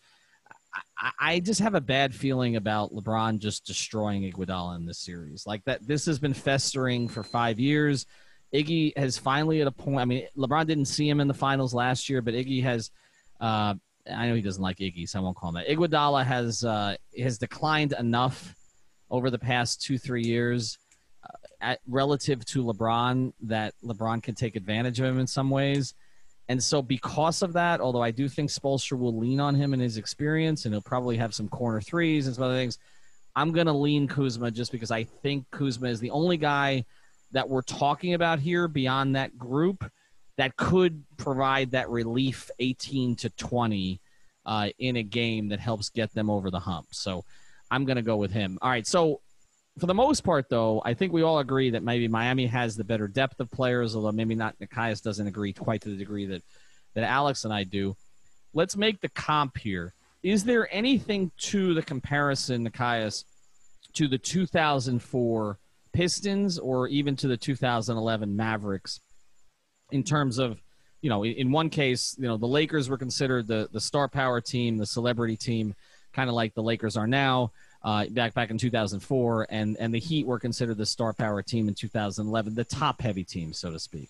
S3: I just have a bad feeling about LeBron just destroying Iguodala in this series. This has been festering for 5 years. Iggy has finally at a point, LeBron didn't see him in the finals last year, but Iggy has I know he doesn't like Iggy, so I won't call him that. Iguodala has declined enough over the past 2-3 years relative to LeBron, that LeBron can take advantage of him in some ways. And so because of that, although I do think Spoelstra will lean on him in his experience, and he'll probably have some corner threes and some other things, I'm going to lean Kuzma just because I think Kuzma is the only guy that we're talking about here beyond that group that could provide that relief 18 to 20 in a game that helps get them over the hump. So I'm going to go with him. All right, so for the most part, though, I think we all agree that maybe Miami has the better depth of players, although maybe not. Nekias doesn't agree quite to the degree that Alex and I do. Let's make the comp here. Is there anything to the comparison, Nekias, to the 2004 Pistons or even to the 2011 Mavericks in terms of, in one case, the Lakers were considered the star power team, the celebrity team, kind of like the Lakers are now. Back in 2004, and the Heat were considered the star power team in 2011, the top-heavy team, so to speak.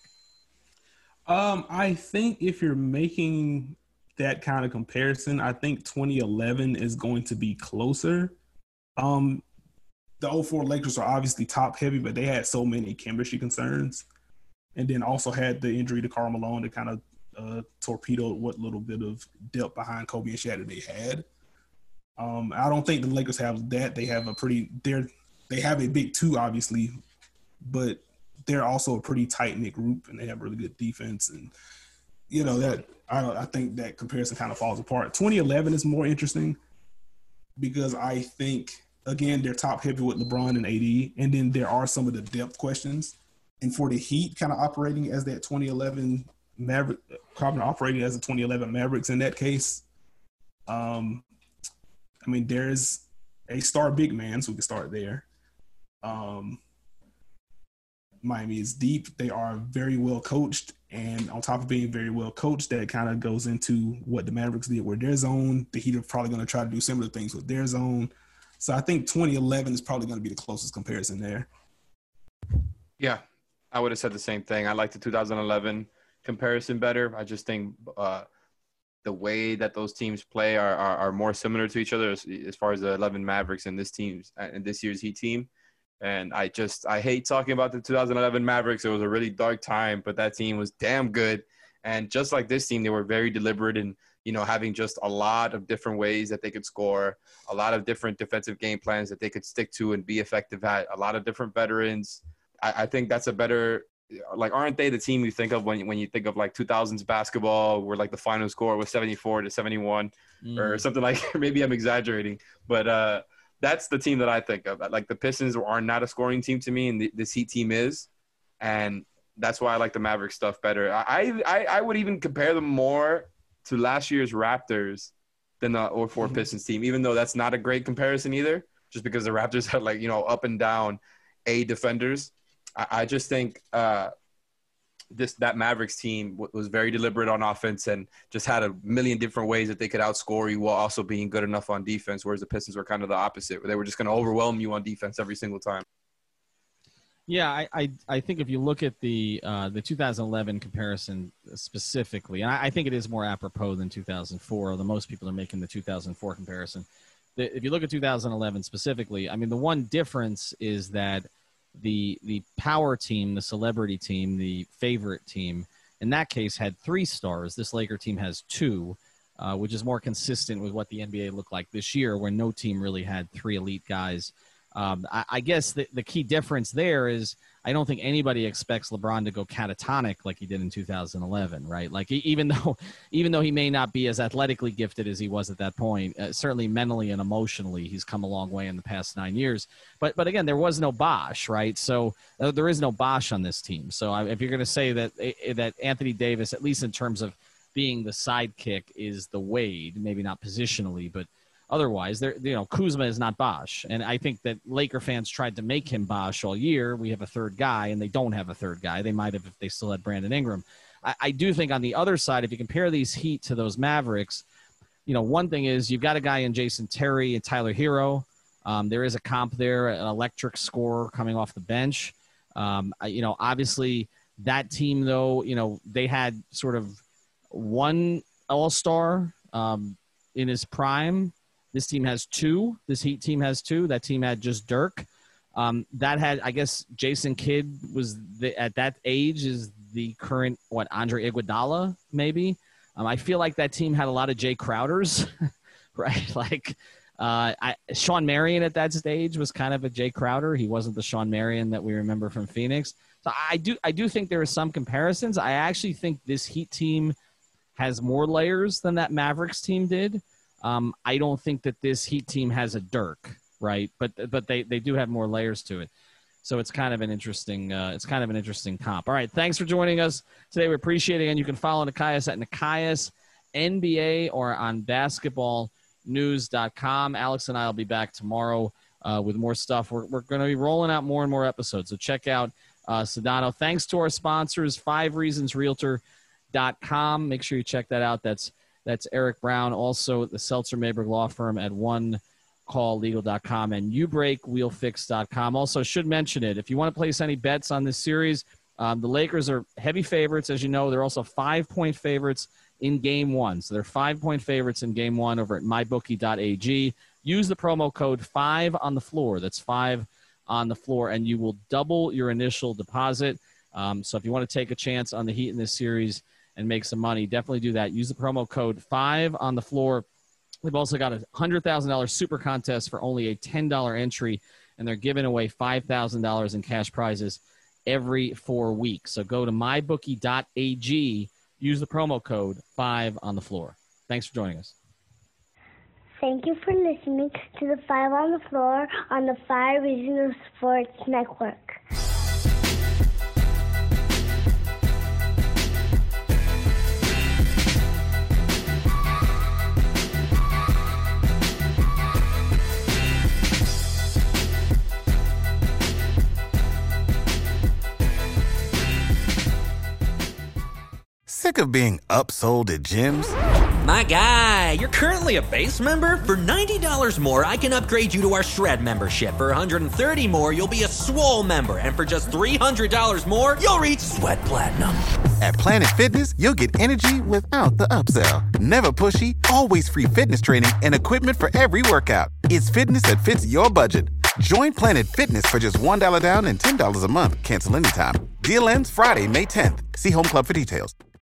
S5: I think if you're making that kind of comparison, I think 2011 is going to be closer. The 04 Lakers are obviously top-heavy, but they had so many chemistry concerns, and then also had the injury to Karl Malone that kind of torpedoed what little bit of depth behind Kobe and Shaq they had. I don't think the Lakers have that. They have they have a big two, obviously, but they're also a pretty tight-knit group, and they have really good defense. And I think that comparison kind of falls apart. 2011 is more interesting because I think, again, they're top-heavy with LeBron and AD, and then there are some of the depth questions. And for the Heat, kind of operating as that 2011 Maverick, operating as the 2011 Mavericks in that case. There's a star big man, so we can start there. Miami is deep. They are very well coached, and on top of being very well coached, that kind of goes into what the Mavericks did with their zone. The Heat are probably going to try to do similar things with their zone. So I think 2011 is probably going to be the closest comparison there.
S7: Yeah, I would have said the same thing. I like the 2011 comparison better. I just think the way that those teams play are more similar to each other as far as the 11 Mavericks and this year's Heat team. And I hate talking about the 2011 Mavericks. It was a really dark time, but that team was damn good. And just like this team, they were very deliberate in, having just a lot of different ways that they could score, a lot of different defensive game plans that they could stick to and be effective at, a lot of different veterans. I think that's a better – aren't they the team you think of when you think of 2000s basketball where the final score was 74-71 or something like – maybe I'm exaggerating. But that's the team that I think of. The Pistons are not a scoring team to me, and this Heat team is. And that's why I like the Mavericks stuff better. I would even compare them more to last year's Raptors than the 04 Pistons team, even though that's not a great comparison either, just because the Raptors had up and down A defenders. I just think that Mavericks team was very deliberate on offense and just had a million different ways that they could outscore you while also being good enough on defense, whereas the Pistons were kind of the opposite, where they were just going to overwhelm you on defense every single time.
S3: Yeah, I think if you look at the 2011 comparison specifically, and I think it is more apropos than 2004, although most people are making the 2004 comparison. If you look at 2011 specifically, the one difference is that the power team, the celebrity team, the favorite team, in that case had 3 stars. This Laker team has 2, which is more consistent with what the NBA looked like this year, where no team really had 3 elite guys. I guess the key difference there is I don't think anybody expects LeBron to go catatonic like he did in 2011, right? Even though he may not be as athletically gifted as he was at that point, certainly mentally and emotionally, he's come a long way in the past 9 years. But again, there was no Bosh, right? So there is no Bosh on this team. So if you're going to say that Anthony Davis, at least in terms of being the sidekick, is the Wade, maybe not positionally, but otherwise, Kuzma is not Bosh. And I think that Laker fans tried to make him Bosh all year. We have a third guy, and they don't have a third guy. They might have if they still had Brandon Ingram. I do think on the other side, if you compare these Heat to those Mavericks, one thing is you've got a guy in Jason Terry and Tyler Hero. There is a comp there, an electric scorer coming off the bench. Obviously that team, though, they had sort of one all-star in his prime. This team has 2. This Heat team has 2. That team had just Dirk. That had, I guess, Jason Kidd was at that age is the current, Andre Iguodala, maybe. I feel like that team had a lot of Jay Crowders, right? Like Sean Marion at that stage was kind of a Jay Crowder. He wasn't the Sean Marion that we remember from Phoenix. So I do think there are some comparisons. I actually think this Heat team has more layers than that Mavericks team did. I don't think that this Heat team has a Dirk, right? But they do have more layers to it. So it's kind of an interesting comp. All right, thanks for joining us today. We appreciate it. And you can follow Nekias at Nekias NBA or on basketballnews.com. Alex and I will be back tomorrow with more stuff. We're going to be rolling out more and more episodes. So check out Sedano. Thanks to our sponsors, 5reasonsrealtor.com. Make sure you check that out. That's Eric Brown. Also, the Seltzer Mayberg Law Firm at OneCallLegal.com and YouBreakWheelFix.com. Also, should mention it, if you want to place any bets on this series, the Lakers are heavy favorites. As you know, they're also 5-point favorites in Game 1. So they're 5-point favorites in Game 1 over at MyBookie.ag. Use the promo code 5OnTheFloor. That's 5 on the floor, and you will double your initial deposit. So if you want to take a chance on the Heat in this series and make some money, definitely do that. Use the promo code 5OnTheFloor. We've also got a $100,000 super contest for only a $10 entry, and they're giving away $5,000 in cash prizes every 4 weeks. So go to mybookie.ag, use the promo code 5OnTheFloor. Thanks for joining us.
S10: Thank you for listening to the 5 on the Floor on the 5 Regional Sports Network.
S11: Sick of being upsold at gyms?
S12: My guy, you're currently a base member? For $90 more, I can upgrade you to our Shred membership. For $130 more, you'll be a Swole member. And for just $300 more, you'll reach Sweat Platinum.
S11: At Planet Fitness, you'll get energy without the upsell. Never pushy, always free fitness training and equipment for every workout. It's fitness that fits your budget. Join Planet Fitness for just $1 down and $10 a month. Cancel anytime. Deal ends Friday, May 10th. See Home Club for details.